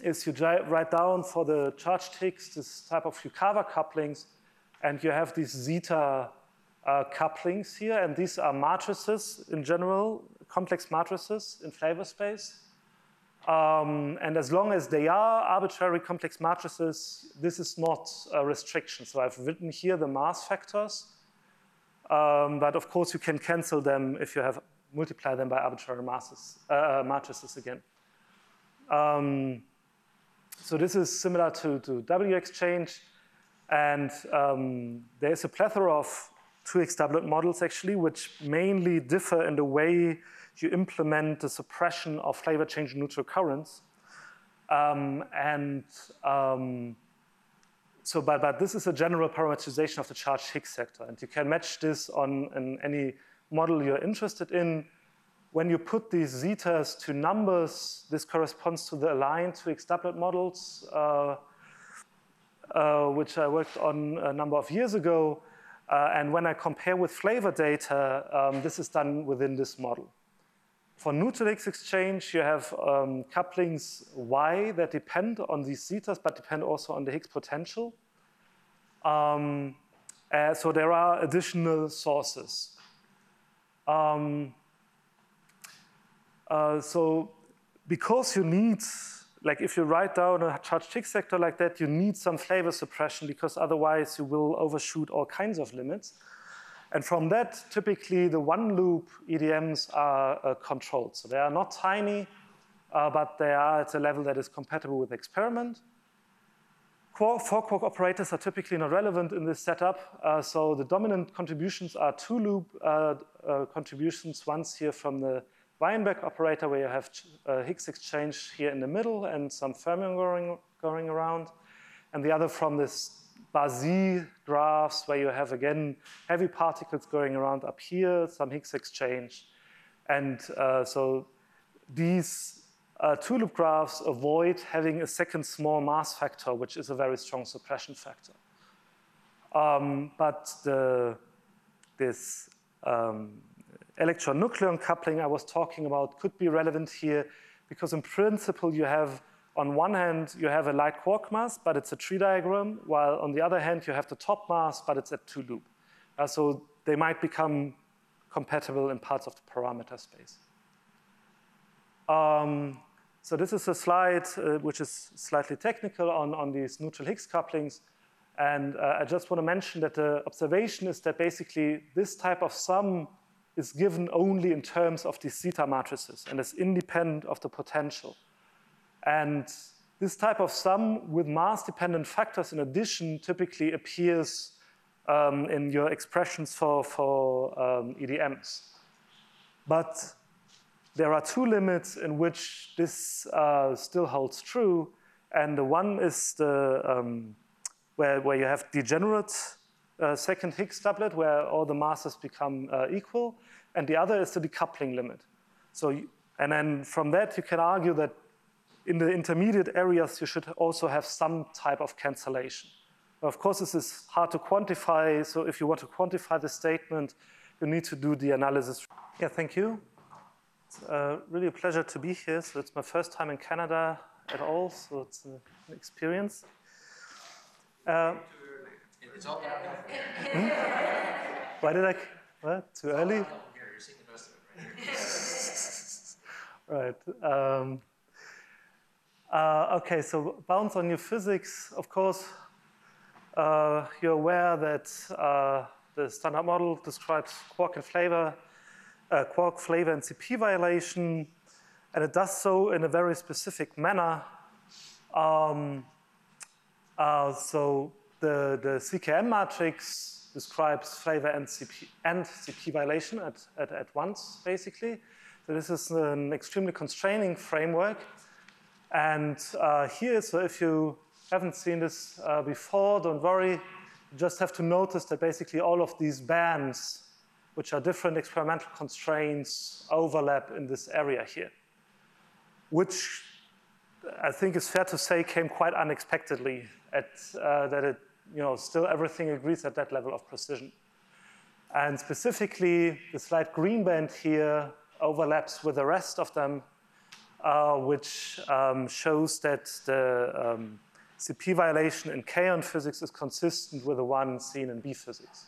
Speaker 1: is you write down for the charged Higgs this type of Yukawa couplings, and you have these zeta uh, couplings here, and these are matrices in general, complex matrices in flavor space. Um, and as long as they are arbitrary complex matrices, this is not a restriction. So I've written here the mass factors, um, but of course you can cancel them if you have multiply them by arbitrary masses, uh, matrices again. Um, so this is similar to, to W exchange, and um, there's a plethora of two Higgs doublet models actually, which mainly differ in the way you implement the suppression of flavor change neutral currents. Um, and um, so, but, but this is a general parameterization of the charged Higgs sector, and you can match this on in any model you're interested in. When you put these zetas to numbers, this corresponds to the aligned two Higgs doublet models, uh, uh, which I worked on a number of years ago. Uh, and when I compare with flavor data, um, this is done within this model. For neutral Higgs exchange, you have um, couplings Y that depend on these zetas, but depend also on the Higgs potential. Um, uh, so there are additional sources. Um, uh, so because you need, like if you write down a charged Higgs sector like that, you need some flavor suppression because otherwise you will overshoot all kinds of limits. And from that, typically the one loop E D Ms are uh, controlled. So they are not tiny, uh, but they are at a level that is compatible with the experiment. Four-quark operators are typically not relevant in this setup. Uh, so the dominant contributions are two loop uh, uh, contributions, once here from the Weinberg operator where you have uh, Higgs exchange here in the middle and some fermion going, going around. And the other from this Basie graphs where you have, again, heavy particles going around up here, some Higgs exchange. And uh, so these uh, two-loop graphs avoid having a second small mass factor, which is a very strong suppression factor. Um, but the, this um, electron-nucleon coupling I was talking about could be relevant here because in principle you have, on one hand, you have a light quark mass, but it's a tree diagram, while on the other hand, you have the top mass, but it's at two loop. Uh, so they might become compatible in parts of the parameter space. Um, so this is a slide uh, which is slightly technical on, on these neutral Higgs couplings. And uh, I just want to mention that the observation is that basically this type of sum is given only in terms of these zeta matrices and is independent of the potential. And this type of sum with mass-dependent factors in addition typically appears um, in your expressions for, for um, E D Ms. But there are two limits in which this uh, still holds true. And the one is the, um, where, where you have degenerate uh, second Higgs doublet, where all the masses become uh, equal. And the other is the decoupling limit. So, you, and then from that, you can argue that in the intermediate areas, you should also have some type of cancellation. Of course, this is hard to quantify. So if you want to quantify the statement, you need to do the analysis. Yeah, thank you. It's uh, really a pleasure to be here. So it's my first time in Canada at all. So it's an experience. Uh,
Speaker 3: It's all
Speaker 1: hmm? Why did I, what, too early?
Speaker 3: You're seeing the best of it right here.
Speaker 1: Right. Um, Uh, okay, so bounds on new physics, of course, uh, you're aware that uh, the standard model describes quark and flavor, uh, quark, flavor, and C P violation, and it does so in a very specific manner. Um, uh, so the, the C K M matrix describes flavor and C P, and C P violation at, at, at once, basically. So this is an extremely constraining framework. And uh, here, so if you haven't seen this uh, before, don't worry. You just have to notice that basically all of these bands, which are different experimental constraints, overlap in this area here, which I think is fair to say came quite unexpectedly at uh, that it, you know, still everything agrees at that level of precision. And specifically, this light green band here overlaps with the rest of them. uh, which um, shows that the um, C P violation in kaon physics is consistent with the one seen in B physics.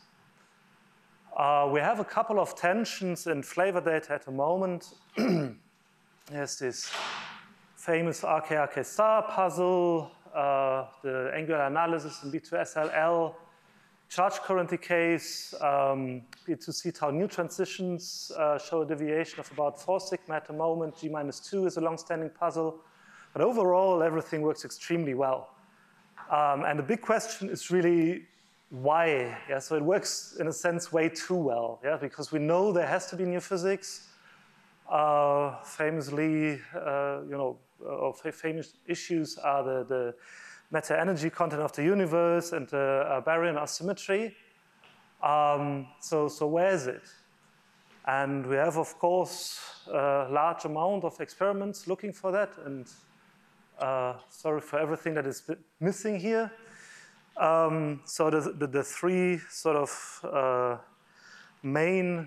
Speaker 1: Uh, we have a couple of tensions in flavor data at the moment. There's this famous R K R K star puzzle, uh, the angular analysis in B two S L L, charge current decays, um, B two C tau new transitions uh, show a deviation of about four sigma at the moment. G minus two is a long-standing puzzle. But overall, everything works extremely well. Um, and the big question is really why? Yeah, so it works, in a sense, way too well. Yeah, because we know there has to be new physics. Uh, famously, uh, you know, uh, famous issues are the, the matter energy content of the universe and the uh, baryon asymmetry. Um, so, so where is it? And we have, of course, a large amount of experiments looking for that. And uh, sorry for everything that is missing here. Um, so the, the, the three sort of uh, main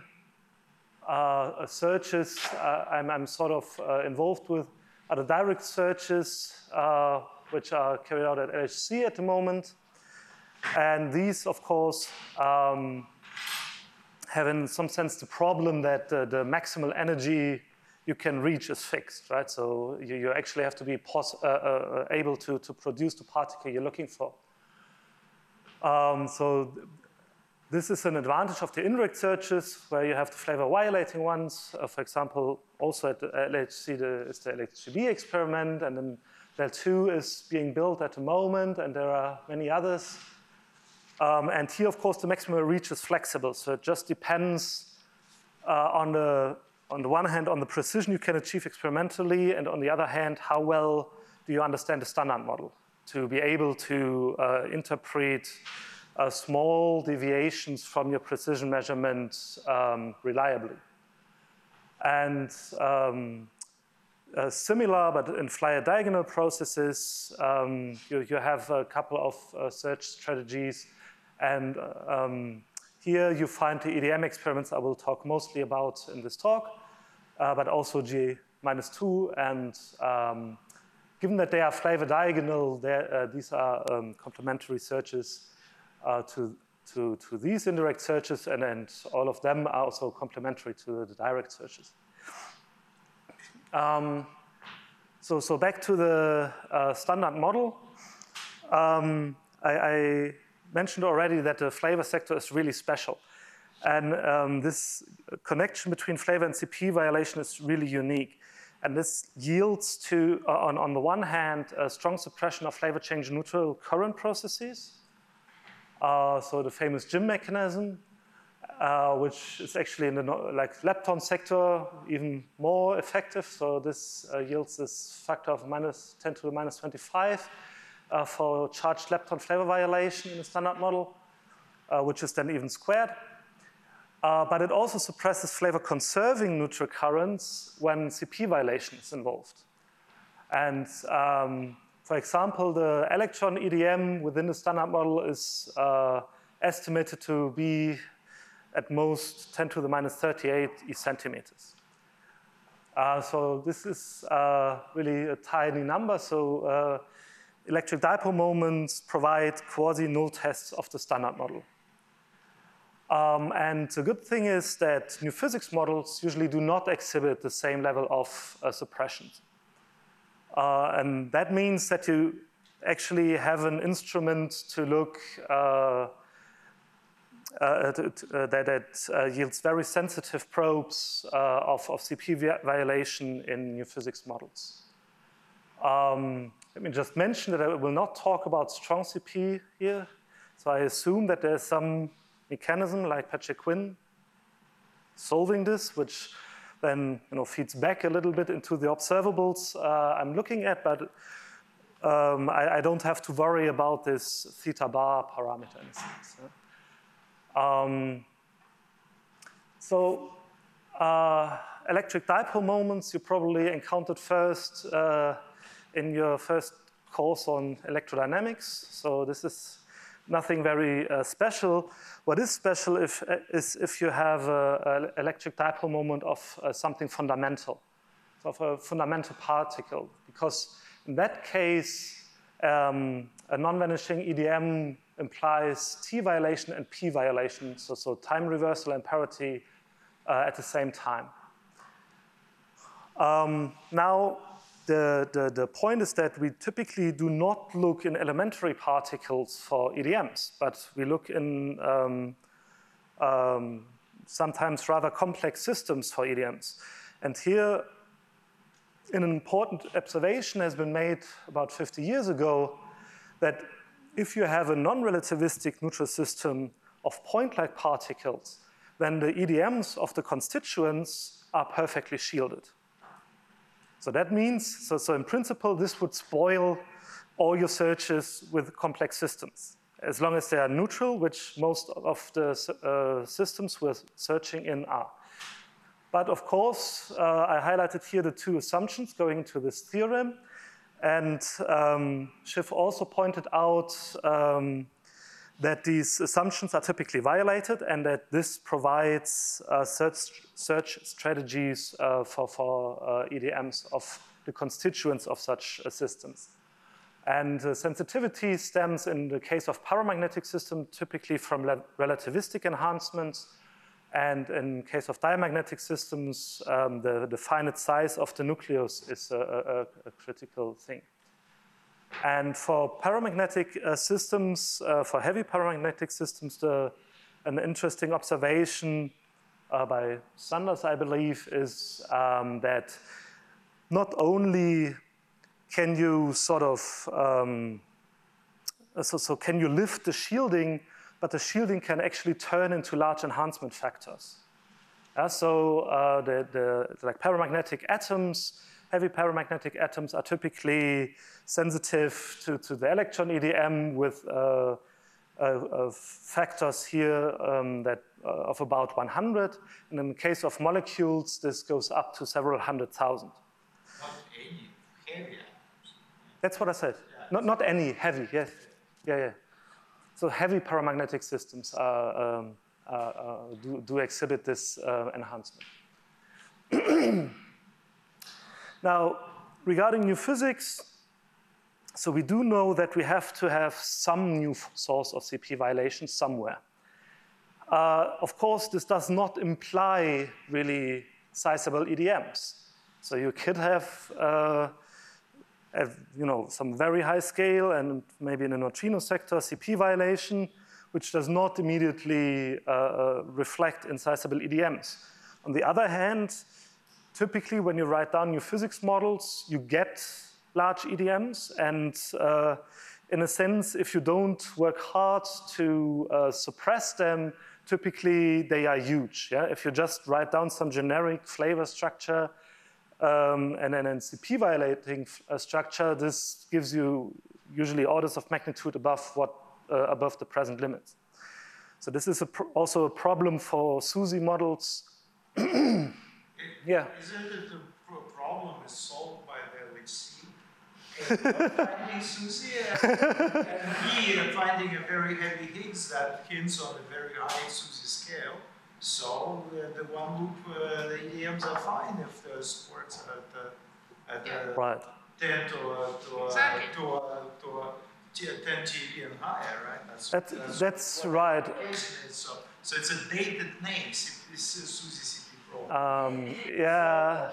Speaker 1: uh, searches uh, I'm, I'm sort of uh, involved with are the direct searches, uh, which are carried out at L H C at the moment. And these, of course, um, have in some sense the problem that uh, the maximal energy you can reach is fixed, right? So you, you actually have to be pos uh, uh, able to, to produce the particle you're looking for. Um, so th this is an advantage of the indirect searches where you have the flavor violating ones. Uh, for example, also at the L H C the, is the L H C B experiment, and then L two is being built at the moment, and there are many others. Um, and here, of course, the maximal reach is flexible, so it just depends uh, on the on the one hand on the precision you can achieve experimentally, and on the other hand, how well do you understand the standard model to be able to uh, interpret uh, small deviations from your precision measurement um, reliably. And um, uh, similar, but in Flyer diagonal processes, um, you, you have a couple of uh, search strategies. And um, here you find the E D M experiments I will talk mostly about in this talk, uh, but also G minus two. And um, given that they are flavor diagonal, uh, these are um, complementary searches uh, to, to, to these indirect searches, and, and all of them are also complementary to the direct searches. Um, so, so back to the uh, standard model. Um, I, I mentioned already that the flavor sector is really special. And um, this connection between flavor and C P violation is really unique. And this yields to, uh, on, on the one hand, a strong suppression of flavor change neutral current processes. Uh, so the famous J I M mechanism, uh, which is actually in the like lepton sector even more effective. So this uh, yields this factor of minus ten to the minus twenty-five. Uh, for charged lepton flavor violation in the standard model, uh, which is then even squared. Uh, but it also suppresses flavor conserving neutral currents when C P violation is involved. And um, for example, the electron E D M within the standard model is uh, estimated to be at most ten to the minus thirty-eight e centimeters. Uh, so this is uh, really a tiny number. So uh, electric dipole moments provide quasi-null tests of the standard model. Um, and the good thing is that new physics models usually do not exhibit the same level of uh, suppression. Uh, and that means that you actually have an instrument to look uh, uh, to, to, uh, that, that uh, yields very sensitive probes uh, of, of C P violation in new physics models. Um, Let me just mention that I will not talk about strong C P here. So I assume that there's some mechanism like Pacheco-Quinn solving this, which then you know, feeds back a little bit into the observables uh, I'm looking at, but um, I, I don't have to worry about this theta bar parameter in a sense. Um, so uh, electric dipole moments you probably encountered first uh, in your first course on electrodynamics. So this is nothing very uh, special. What is special if, uh, is if you have an electric dipole moment of uh, something fundamental. of a fundamental particle, because in that case, um, a non-vanishing E D M implies T violation and P violation, so, so time reversal and parity uh, at the same time. Um, now, the, the, the point is that we typically do not look in elementary particles for E D Ms, but we look in um, um, sometimes rather complex systems for E D Ms. And here, an important observation has been made about fifty years ago that if you have a non-relativistic neutral system of point-like particles, then the E D Ms of the constituents are perfectly shielded. So that means, so, so in principle, this would spoil all your searches with complex systems, as long as they are neutral, which most of the uh, systems we're searching in are. But of course, uh, I highlighted here the two assumptions going into this theorem. And um, Schiff also pointed out um, that these assumptions are typically violated and that this provides uh, search, search strategies uh, for, for uh, E D Ms of the constituents of such uh, systems. And uh, sensitivity stems in the case of paramagnetic systems typically from relativistic enhancements. And in case of diamagnetic systems, um, the, the finite size of the nucleus is a, a, a critical thing. And for paramagnetic uh, systems, uh, for heavy paramagnetic systems, the, an interesting observation uh, by Sanders, I believe, is um, that not only can you sort of, um, so, so can you lift the shielding, but the shielding can actually turn into large enhancement factors. Uh, so uh, the, the like paramagnetic atoms, heavy paramagnetic atoms are typically sensitive to, to the electron E D M with uh, uh, uh, factors here um, that uh, of about one hundred. And in the case of molecules, this goes up to several hundred thousand.
Speaker 2: Not any heavy atoms.
Speaker 1: That's what I said. Yeah. Not, not any heavy, yes. Yeah, yeah. So heavy paramagnetic systems are, um, uh, uh, do, do exhibit this uh, enhancement. Now, regarding new physics, so we do know that we have to have some new source of C P violation somewhere. Uh, of course, this does not imply really sizable E D Ms. So you could have uh, Have, you know, some very high scale and maybe in the neutrino sector C P violation, which does not immediately uh, reflect in sizable E D Ms. On the other hand, typically when you write down new physics models, you get large E D Ms, and uh, in a sense, if you don't work hard to uh, suppress them, typically they are huge. Yeah? If you just write down some generic flavor structure, Um, and then in C P violating uh, structure, this gives you usually orders of magnitude above what uh, above the present limits. So this is a pro also a problem for SUSY models. Yeah.
Speaker 2: Isn't it the pro problem is solved by the L H C? Finding SUSY and, and B finding a very heavy Higgs that hints on a very high SUSY scale. So uh, the one loop, uh, the E D Ms are fine if the sports are at, uh, at uh,
Speaker 1: right.
Speaker 2: ten to uh, to uh,
Speaker 4: exactly.
Speaker 2: to uh, to uh, ten T eV and higher, right? That's
Speaker 1: that's,
Speaker 2: that's,
Speaker 1: that's
Speaker 2: what
Speaker 1: right.
Speaker 2: The is. So so it's a dated name. This is SUSY C P Pro.
Speaker 1: Um, yeah.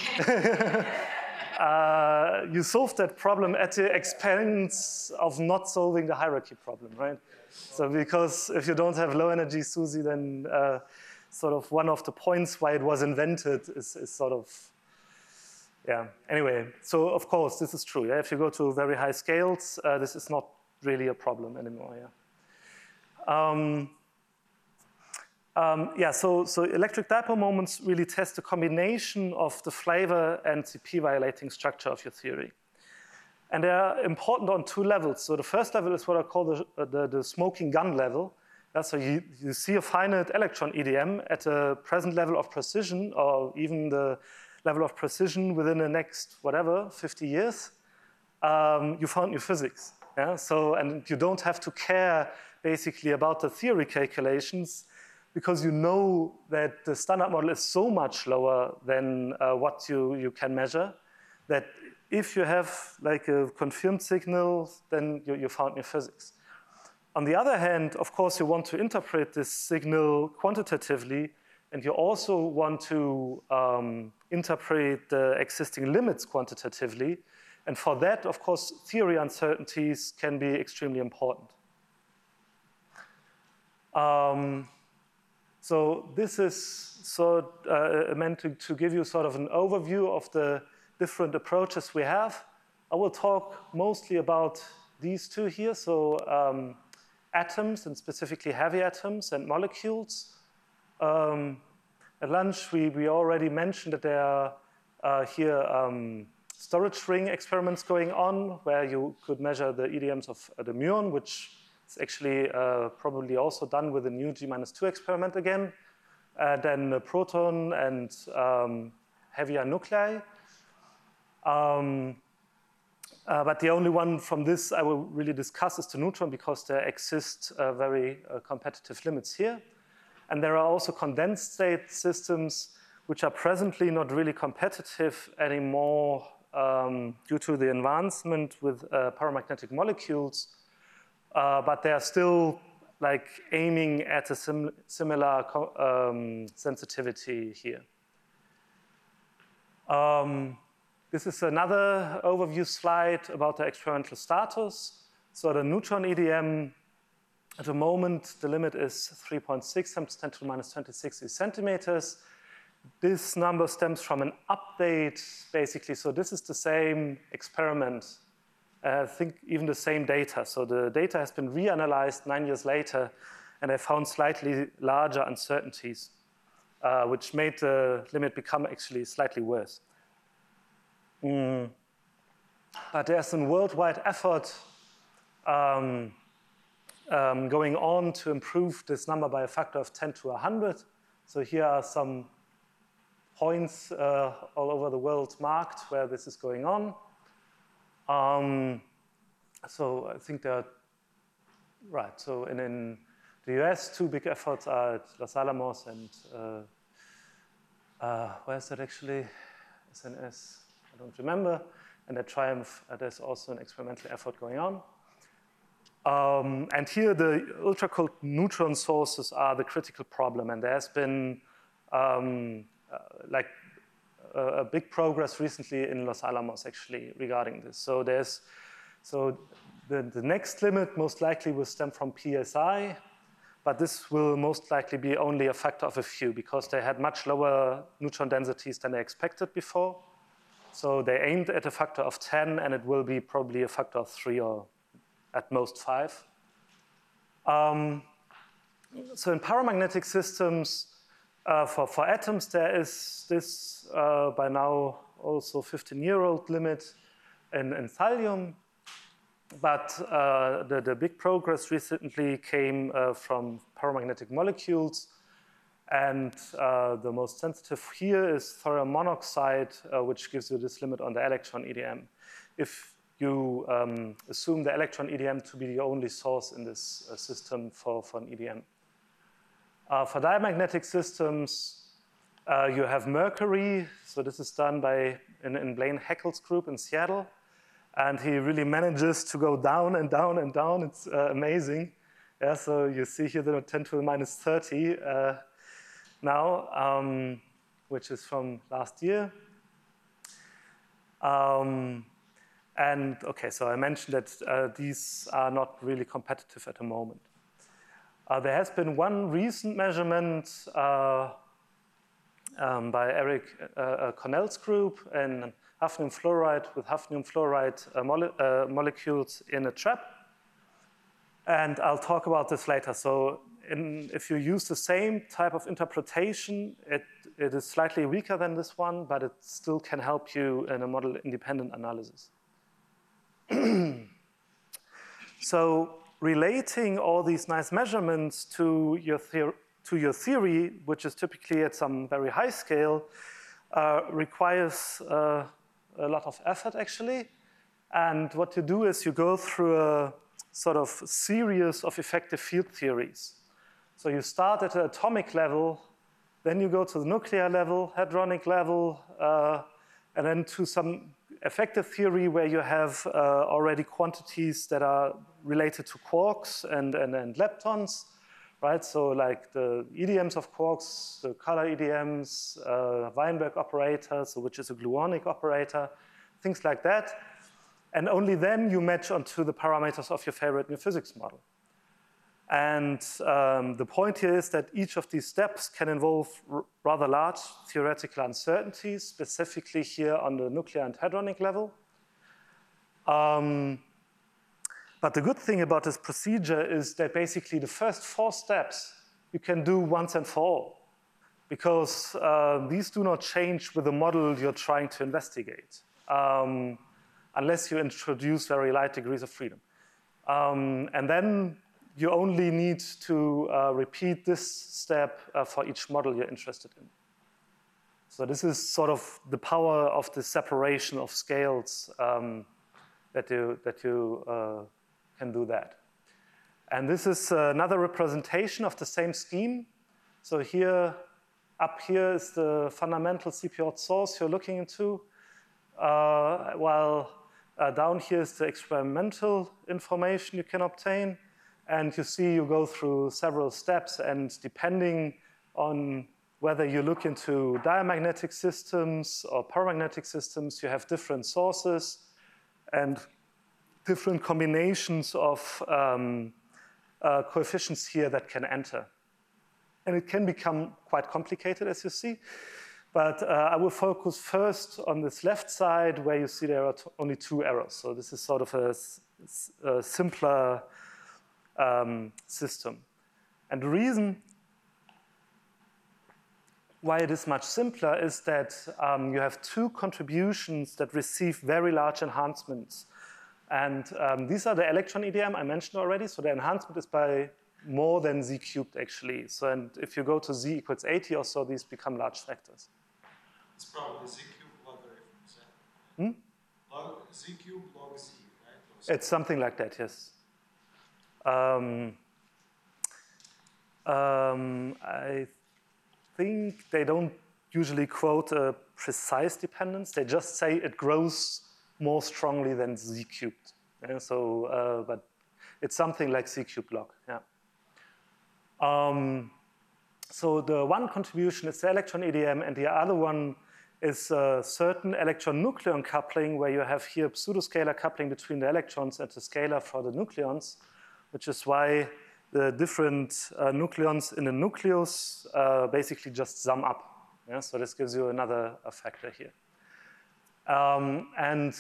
Speaker 1: uh, you solved that problem at the expense of not solving the hierarchy problem, right? So because if you don't have low energy SUSY, then uh, sort of one of the points why it was invented is, is sort of, yeah. Anyway, so of course this is true. Yeah? If you go to very high scales, uh, this is not really a problem anymore. Yeah. Um, um, yeah. So so electric dipole moments really test the combination of the flavor and C P violating structure of your theory. And they are important on two levels. So the first level is what I call the, uh, the, the smoking gun level. Yeah, so you, you see a finite electron E D M at a present level of precision, or even the level of precision within the next, whatever, fifty years. Um, you found new physics. Yeah? So, and you don't have to care basically about the theory calculations because you know that the standard model is so much lower than uh, what you, you can measure, that if you have like a confirmed signal, then you, you found new physics. On the other hand, of course, you want to interpret this signal quantitatively, and you also want to um, interpret the existing limits quantitatively. And for that, of course, theory uncertainties can be extremely important. Um, so this is so uh, meant to, to give you sort of an overview of the different approaches we have. I will talk mostly about these two here, so um, atoms, and specifically heavy atoms and molecules. Um, at lunch, we, we already mentioned that there are uh, here um, storage ring experiments going on where you could measure the E D Ms of uh, the muon, which is actually uh, probably also done with the new G minus two experiment again. Uh, then the proton and um, heavier nuclei. Um, uh, but the only one from this I will really discuss is the neutron, because there exist uh, very uh, competitive limits here. And there are also condensed state systems which are presently not really competitive anymore um, due to the advancement with uh, paramagnetic molecules, uh, but they are still like aiming at a sim similar um, sensitivity here. Um, this is another overview slide about the experimental status. So the neutron E D M, at the moment, the limit is three point six times ten to the minus twenty-six centimeters. This number stems from an update, basically. So this is the same experiment. Uh, I think even the same data. So the data has been reanalyzed nine years later, and they found slightly larger uncertainties, uh, which made the limit become actually slightly worse. Mm. But there's a worldwide effort um, um, going on to improve this number by a factor of ten to one hundred. So here are some points uh, all over the world marked where this is going on. Um, so I think there are, right, so in, in the U S, two big efforts are at Los Alamos and, uh, uh, where is that actually? S N S, I don't remember. And at Triumph, uh, there's also an experimental effort going on. Um, and here the ultra-cold neutron sources are the critical problem, and there has been um, uh, like a big progress recently in Los Alamos actually regarding this. So there's, so the, the next limit most likely will stem from P S I, but this will most likely be only a factor of a few because they had much lower neutron densities than they expected before. So they aimed at a factor of ten, and it will be probably a factor of three or at most five. Um, so in paramagnetic systems, Uh, for, for atoms, there is this uh, by now also fifteen-year-old limit in, in thallium. But uh, the, the big progress recently came uh, from paramagnetic molecules. And uh, the most sensitive here is thorium monoxide, uh, which gives you this limit on the electron E D M. If you um, assume the electron E D M to be the only source in this uh, system for, for an E D M. Uh, for diamagnetic systems, uh, you have mercury. So this is done by in, in Blaine Haeckel's group in Seattle. And he really manages to go down and down and down. It's uh, amazing. Yeah, so you see here the ten to the minus thirty uh, now, um, which is from last year. Um, and okay, so I mentioned that uh, these are not really competitive at the moment. Uh, there has been one recent measurement uh, um, by Eric uh, uh, Cornell's group in hafnium fluoride with hafnium fluoride uh, mole uh, molecules in a trap. And I'll talk about this later. So in, if you use the same type of interpretation, it, it is slightly weaker than this one, but it still can help you in a model-independent analysis. So relating all these nice measurements to your, to your theory, which is typically at some very high scale, uh, requires uh, a lot of effort, actually. And what you do is you go through a sort of series of effective field theories. So you start at an atomic level, then you go to the nuclear level, hadronic level, uh, and then to some effective theory where you have uh, already quantities that are related to quarks and, and, and leptons, right? So like the E D Ms of quarks, the color E D Ms, uh, Weinberg operator, so which is a gluonic operator, things like that. And only then you match onto the parameters of your favorite new physics model. And um, the point here is that each of these steps can involve r rather large theoretical uncertainties, specifically here on the nuclear and hadronic level. Um, but the good thing about this procedure is that basically the first four steps you can do once and for all, because uh, these do not change with the model you're trying to investigate, um, unless you introduce very light degrees of freedom. Um, and then you only need to uh, repeat this step uh, for each model you're interested in. So this is sort of the power of the separation of scales um, that you, that you uh, can do that. And this is another representation of the same scheme. So here, up here is the fundamental C P R source you're looking into, uh, while uh, down here is the experimental information you can obtain. And you see you go through several steps, and depending on whether you look into diamagnetic systems or paramagnetic systems, you have different sources and different combinations of um, uh, coefficients here that can enter. And it can become quite complicated, as you see. But uh, I will focus first on this left side, where you see there are only two errors. So this is sort of a, a simpler Um, system. And the reason why it is much simpler is that um, you have two contributions that receive very large enhancements. And um, these are the electron E D M I mentioned already. So the enhancement is by more than z cubed, actually. So and if you go to z equals eighty or so, these become large factors.
Speaker 2: It's probably z cubed logarithm.
Speaker 1: Hmm?
Speaker 2: Log, z cubed log z, right?
Speaker 1: It's something like that, yes. Um, um, I think they don't usually quote a precise dependence. They just say it grows more strongly than z cubed. Yeah, so, uh, but it's something like z cubed log. Yeah. Um, so the one contribution is the electron E D M, and the other one is a certain electron-nucleon coupling, where you have here pseudoscalar coupling between the electrons and the scalar for the nucleons, which is why the different uh, nucleons in the nucleus uh, basically just sum up. Yeah? So this gives you another uh, factor here. Um, and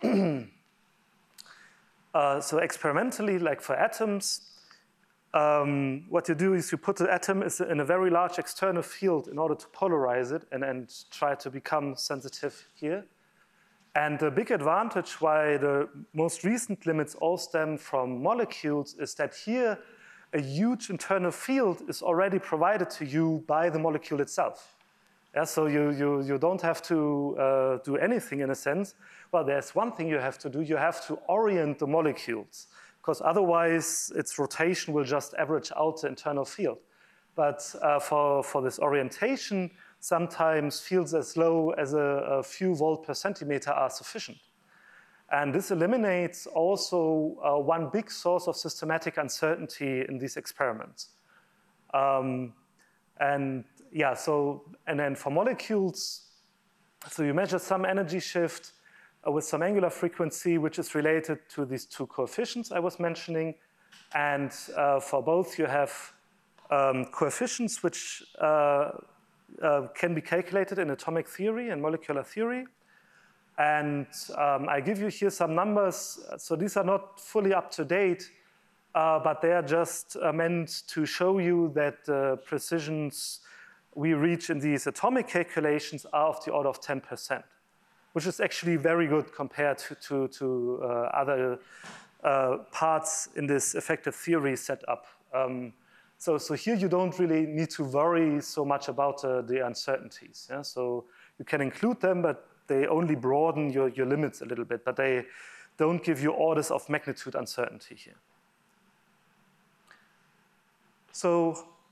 Speaker 1: uh, so experimentally, like for atoms, um, what you do is you put the atom in a very large external field in order to polarize it and, and try to become sensitive here. And the big advantage why the most recent limits all stem from molecules is that here a huge internal field is already provided to you by the molecule itself. Yeah, so you, you, you don't have to uh, do anything in a sense. Well, there's one thing you have to do. You have to orient the molecules, because otherwise its rotation will just average out the internal field. But uh, for, for this orientation, sometimes fields as low as a, a few volt per centimeter are sufficient. And this eliminates also uh, one big source of systematic uncertainty in these experiments. Um, and yeah, so, and then for molecules, so you measure some energy shift uh, with some angular frequency, which is related to these two coefficients I was mentioning. And uh, for both, you have um, coefficients which uh, Uh, can be calculated in atomic theory and molecular theory. And um, I give you here some numbers. So these are not fully up to date, uh, but they are just uh, meant to show you that the precisions we reach in these atomic calculations are of the order of ten percent, which is actually very good compared to, to, to uh, other uh, parts in this effective theory setup. Um, So, so here you don't really need to worry so much about uh, the uncertainties. Yeah? So you can include them, but they only broaden your, your limits a little bit, but they don't give you orders of magnitude uncertainty here. So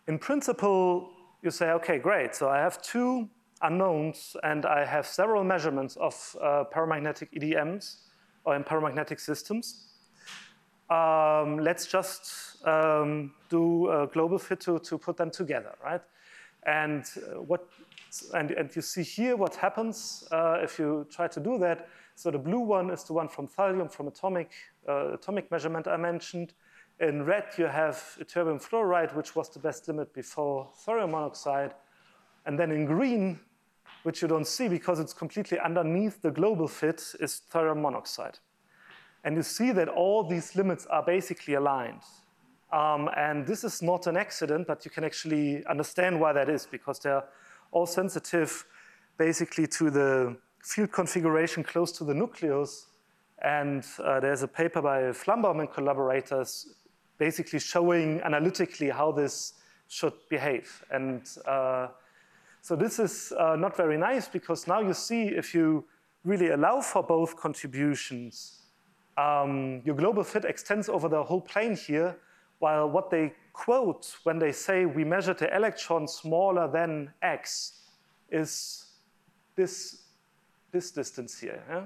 Speaker 1: in principle, you say, okay, great. So I have two unknowns, and I have several measurements of uh, paramagnetic E D Ms or in paramagnetic systems. Um, let's just um, do a global fit to, to put them together, right? And uh, what and, and you see here what happens uh, if you try to do that. So the blue one is the one from thallium, from atomic uh, atomic measurement I mentioned. In red, you have ytterbium fluoride, which was the best limit before thorium monoxide. And then in green, which you don't see because it's completely underneath the global fit, is thorium monoxide. And you see that all these limits are basically aligned. Um, and this is not an accident, but you can actually understand why that is, because they're all sensitive basically to the field configuration close to the nucleus. And uh, there's a paper by Flambaum and collaborators basically showing analytically how this should behave. And uh, so this is uh, not very nice, because now you see if you really allow for both contributions, um, your global fit extends over the whole plane here, while what they quote when they say we measured the electron smaller than X is this, this distance here. Yeah?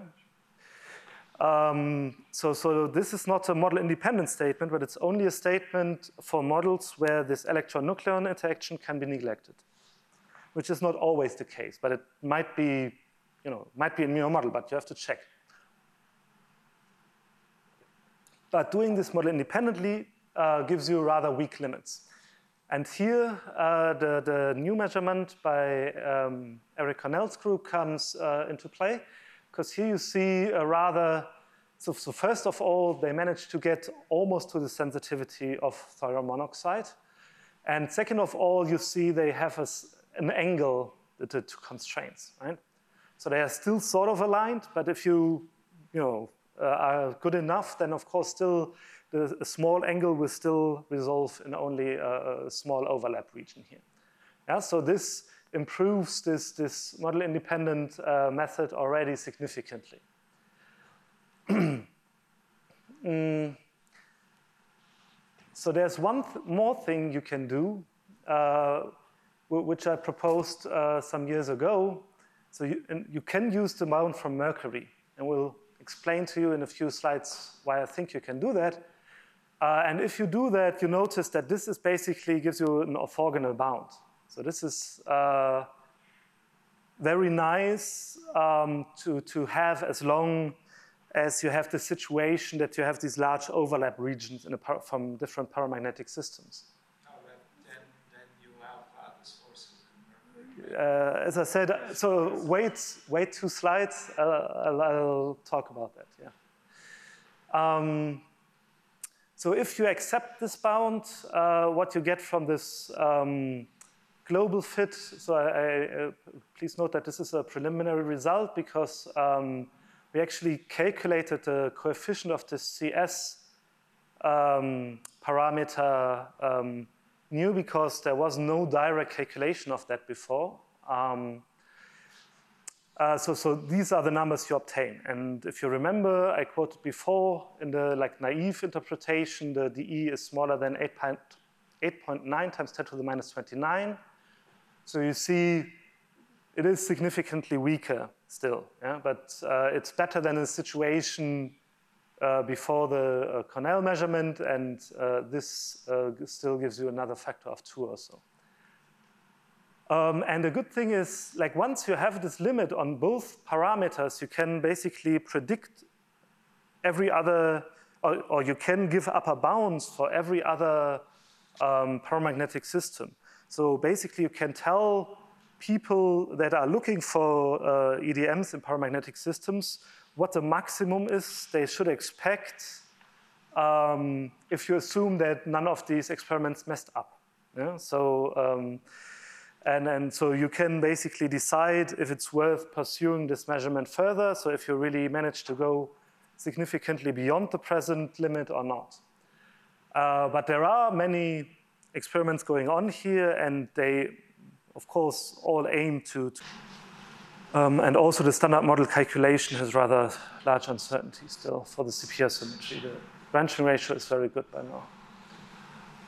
Speaker 1: Um, so, so this is not a model-independent statement, but it's only a statement for models where this electron-nucleon interaction can be neglected, which is not always the case, but it might be, you know, might be in your model, but you have to check. But doing this model independently uh, gives you rather weak limits. And here, uh, the, the new measurement by um, Eric Cornell's group comes uh, into play, because here you see a rather, so, so first of all, they managed to get almost to the sensitivity of thorium monoxide. And second of all, you see they have a, an angle, the two constraints, right? So they are still sort of aligned, but if you, you know, uh, are good enough, then of course still the a small angle will still resolve in only a, a small overlap region here. Yeah, so this improves this, this model-independent uh, method already significantly. mm. So there's one th more thing you can do, uh, which I proposed uh, some years ago. So you, you can use the mount from Mercury, and we'll explain to you in a few slides why I think you can do that. Uh, and if you do that, you notice that this is basically gives you an orthogonal bound. So this is uh, very nice um, to, to have as long as you have the situation that you have these large overlap regions in a par from different paramagnetic systems.
Speaker 2: No, but then, then you have other sources in Mercury.
Speaker 1: Uh, as I said, so wait, wait two slides, uh, I'll, I'll talk about that, yeah. Um, so if you accept this bound, uh, what you get from this um, global fit, so I, I, uh, please note that this is a preliminary result, because um, we actually calculated the coefficient of the C S um, parameter um, new, because there was no direct calculation of that before. Um, uh, so, so these are the numbers you obtain. And if you remember, I quoted before in the like naive interpretation, the D E is smaller than eight point nine times ten to the minus twenty-nine. So you see, it is significantly weaker still, yeah? But uh, it's better than a situation uh, before the uh, Cornell measurement, and uh, this uh, still gives you another factor of two or so. Um, and the good thing is, like once you have this limit on both parameters, you can basically predict every other, or, or you can give upper bounds for every other um, paramagnetic system. So basically you can tell people that are looking for uh, E D Ms in paramagnetic systems what the maximum is they should expect um, if you assume that none of these experiments messed up. Yeah? So, um, and, and so you can basically decide if it's worth pursuing this measurement further, so if you really manage to go significantly beyond the present limit or not. Uh, but there are many experiments going on here, and they, of course, all aim to, to um, and also the standard model calculation has rather large uncertainty still for the C P R symmetry. The branching ratio is very good by now.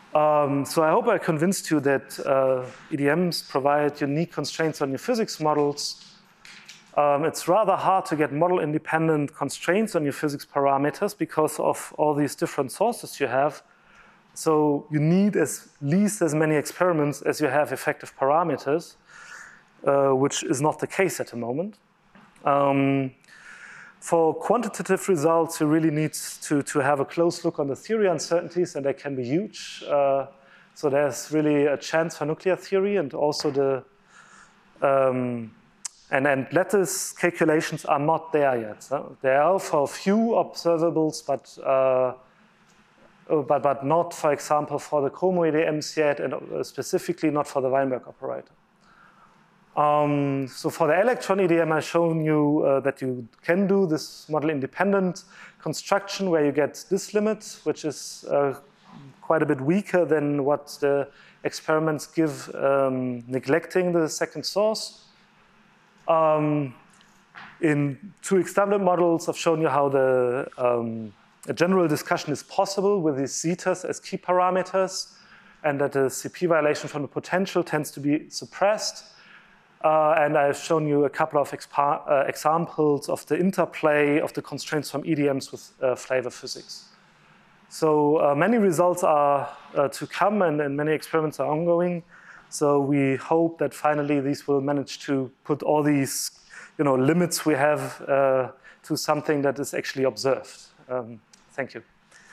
Speaker 1: Um, so I hope I convinced you that uh, E D Ms provide unique constraints on your physics models. Um, it's rather hard to get model-independent constraints on your physics parameters because of all these different sources you have. So you need at least as many experiments as you have effective parameters, uh, which is not the case at the moment. Um, for quantitative results, you really need to, to have a close look on the theory uncertainties, and they can be huge. Uh, so there's really a chance for nuclear theory, and also the um, and, and lattice calculations are not there yet. So they are for a few observables, but uh, But, but not, for example, for the Chromo E D Ms yet, and specifically not for the Weinberg operator. Um, so for the electron E D M, I've shown you uh, that you can do this model-independent construction where you get this limit, which is uh, quite a bit weaker than what the experiments give, um, neglecting the second source. Um, in two extended models, I've shown you how the um, a general discussion is possible with these zetas as key parameters, and that the C P violation from the potential tends to be suppressed. Uh, and I've shown you a couple of uh, examples of the interplay of the constraints from E D Ms with uh, flavor physics. So uh, many results are uh, to come, and, and many experiments are ongoing. So we hope that finally these will manage to put all these, you know, limits we have uh, to something that is actually observed. Um, Thank you.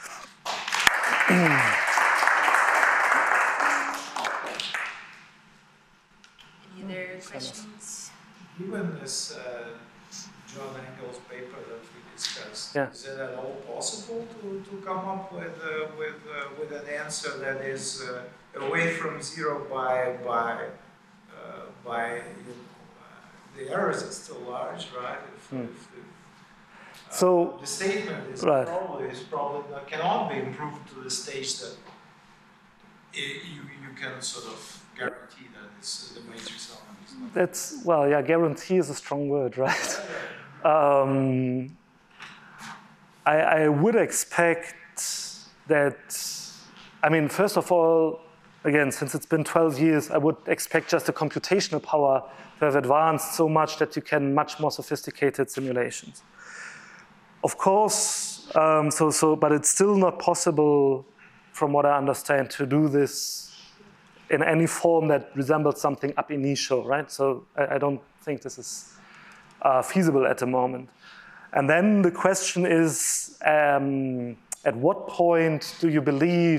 Speaker 4: Any other questions?
Speaker 2: Given this uh, John Engel's paper that we discussed,
Speaker 1: yeah.
Speaker 2: is it at all possible to, to come up with uh, with uh, with an answer that is uh, away from zero by by uh, by you know, uh, the errors are still large, right? If,
Speaker 1: mm.
Speaker 2: if,
Speaker 1: So
Speaker 2: uh, the statement is
Speaker 1: right.
Speaker 2: probably is probably not, cannot be improved to the stage that it, you you can sort of guarantee that it's the matrix element is not.
Speaker 1: That's well, yeah. Guarantee is a strong word, right? um, I, I would expect that. I mean, first of all, again, since it's been twelve years, I would expect just the computational power to have advanced so much that you can much more sophisticated simulations. Of course, um, so, so, but it's still not possible, from what I understand, to do this in any form that resembles something ab initio, right? So I, I don't think this is uh, feasible at the moment. And then the question is, um, at what point do you believe,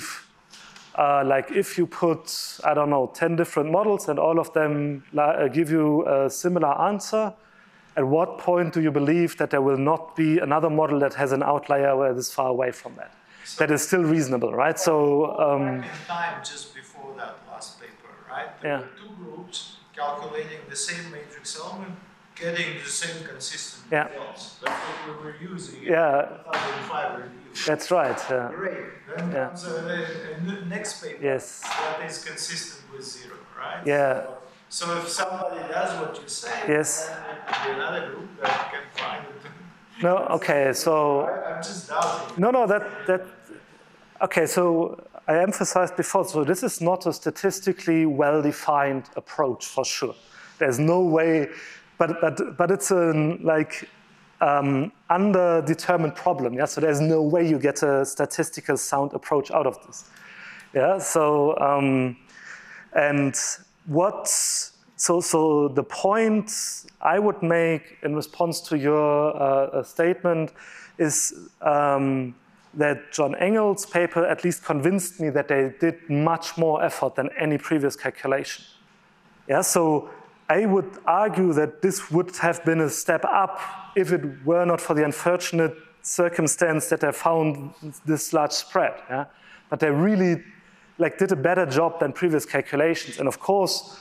Speaker 1: uh, like if you put, I don't know, ten different models and all of them uh, give you a similar answer, at what point do you believe that there will not be another model that has an outlier where it is far away from that? So that is still reasonable, right? So um,
Speaker 2: back in time, just before that last paper, right? There
Speaker 1: yeah.
Speaker 2: were two groups calculating the same matrix element, getting the same consistent
Speaker 1: yeah.
Speaker 2: results. That's what we were using in
Speaker 1: yeah.
Speaker 2: two thousand five review.
Speaker 1: That's right. Yeah.
Speaker 2: Great. Then
Speaker 1: yeah.
Speaker 2: comes a, a next paper
Speaker 1: yes.
Speaker 2: that is consistent with zero, right?
Speaker 1: Yeah.
Speaker 2: So, So if somebody does what you say,
Speaker 1: yes.
Speaker 2: then there could be another group that can find it.
Speaker 1: No, okay, so
Speaker 2: I, I'm just doubting.
Speaker 1: No, no, that that okay. So I emphasized before. So this is not a statistically well-defined approach for sure. There's no way, but but but it's a like um, underdetermined problem. Yeah. So there's no way you get a statistical sound approach out of this. Yeah. So um, and. What, so, so the point I would make in response to your uh, statement is um, that John Engel's paper at least convinced me that they did much more effort than any previous calculation. Yeah, so I would argue that this would have been a step up if it were not for the unfortunate circumstance that they found this large spread. Yeah? But they really like did a better job than previous calculations. And of course,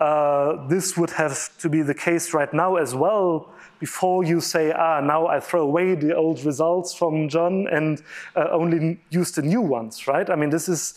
Speaker 1: uh, this would have to be the case right now as well, before you say, ah, now I throw away the old results from John and uh, only use the new ones, right? I mean, this is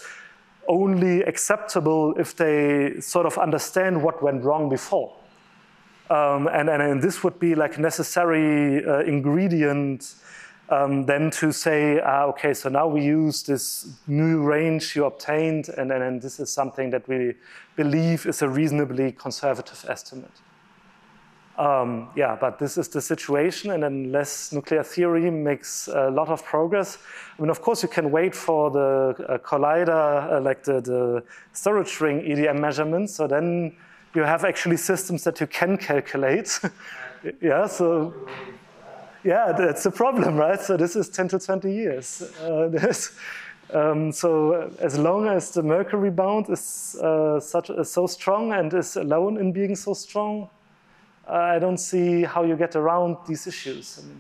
Speaker 1: only acceptable if they sort of understand what went wrong before. Um, and, and, and this would be like a necessary uh, ingredient um, then to say, ah, okay, so now we use this new range you obtained, and then this is something that we believe is a reasonably conservative estimate. Um, yeah, but this is the situation, and unless nuclear theory makes a lot of progress, I mean, of course, you can wait for the uh, collider, uh, like the, the storage ring E D M measurements, so then you have actually systems that you can calculate. Yeah, so, yeah, that's the problem, right? So this is ten to twenty years. Uh, um, so as long as the Mercury bound is uh, such, uh, so strong and is alone in being so strong, I don't see how you get around these issues. I mean,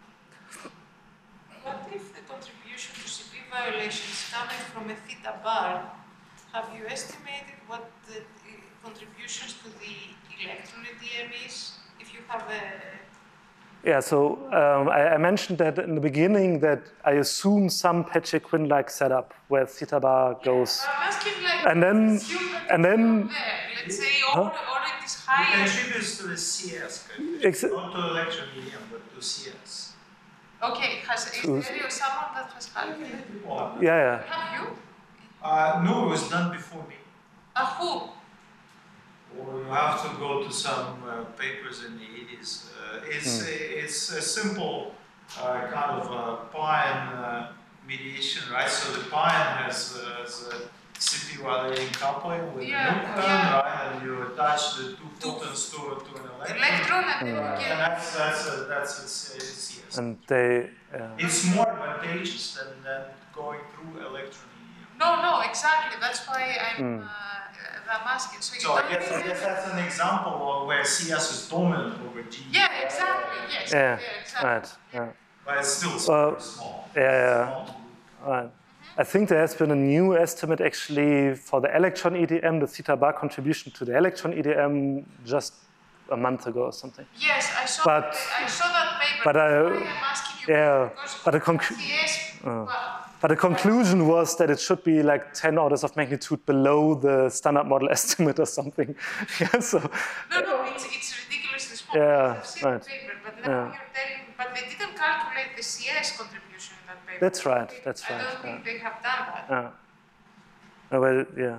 Speaker 5: what if the contribution to C P violations is coming from a theta bar? Have you estimated what the contributions to the electron E D M is? If you have a...
Speaker 1: Yeah, so um, I, I mentioned that in the beginning that I assume some Peccei-Quinn-like setup where theta bar goes.
Speaker 5: Yeah, I'm asking like,
Speaker 1: and then,
Speaker 5: assume that
Speaker 1: and then,
Speaker 5: there. Let's say all,
Speaker 1: huh?
Speaker 5: all it is
Speaker 2: It
Speaker 5: higher.
Speaker 2: contributes to the C S,
Speaker 1: Ex
Speaker 2: not to electron E D M, but to C S.
Speaker 5: Okay, has, is
Speaker 1: To-
Speaker 5: there someone that has calculated?
Speaker 2: Well,
Speaker 1: yeah, yeah.
Speaker 5: Have you?
Speaker 2: uh, no, it was done before me.
Speaker 5: Uh, who?
Speaker 2: Or you have to go to some uh, papers in the eighties. Uh, it's, a, it's a simple uh, kind of uh, Pi uh, mediation, right? So the Pi has, uh, has a C P violating coupling with
Speaker 5: Yeah,
Speaker 2: a nucleon,
Speaker 5: yeah.
Speaker 2: right? And you attach the two photons to, to an electron.
Speaker 5: Electron and then
Speaker 2: Right,
Speaker 5: you
Speaker 2: and
Speaker 5: get...
Speaker 2: that's, that's a, that's a C S.
Speaker 1: And they, yeah.
Speaker 2: It's more advantageous than, than going through electron E D M.
Speaker 5: No, no, exactly. That's why I'm,
Speaker 1: Mm.
Speaker 5: uh, I'm asking. So, you
Speaker 2: So I
Speaker 5: don't
Speaker 2: guess, I
Speaker 5: think-
Speaker 2: guess that's an example of where C S is dominant over G.
Speaker 5: Yeah, exactly. Yes.
Speaker 1: Yeah,
Speaker 5: exactly.
Speaker 1: right, yeah.
Speaker 2: But it's still
Speaker 1: Well,
Speaker 2: very small.
Speaker 1: yeah, yeah.
Speaker 2: Small.
Speaker 1: Right. I think there has been a new estimate actually for the electron E D M, the theta bar contribution to the electron E D M just a month ago or something.
Speaker 5: Yes, I saw.
Speaker 1: But-
Speaker 5: that, I saw that paper.
Speaker 1: but I-
Speaker 5: That's why I'm asking you.
Speaker 1: yeah,
Speaker 5: because
Speaker 1: but the conc-
Speaker 5: yes,
Speaker 1: uh.
Speaker 5: well,
Speaker 1: But the conclusion was that it should be like ten orders of magnitude below the standard model estimate or something. Yeah, so,
Speaker 5: no, no, it's, it's ridiculously small.
Speaker 1: Yeah,
Speaker 5: I've seen
Speaker 1: right.
Speaker 5: the paper, but now
Speaker 1: Yeah.
Speaker 5: you're telling. But they didn't calculate the C S contribution in that paper.
Speaker 1: That's right, that's
Speaker 5: I
Speaker 1: right,
Speaker 5: don't think
Speaker 1: yeah.
Speaker 5: they have done that.
Speaker 1: yeah. No, well, yeah.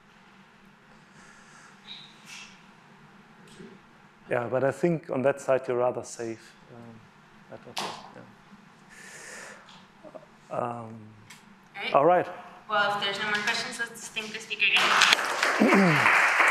Speaker 1: Yeah, but I think on that side you're rather safe. Um, that was it, yeah. Um,
Speaker 4: Right.
Speaker 1: all right.
Speaker 4: Well, if there's no more questions, let's thank the speaker again.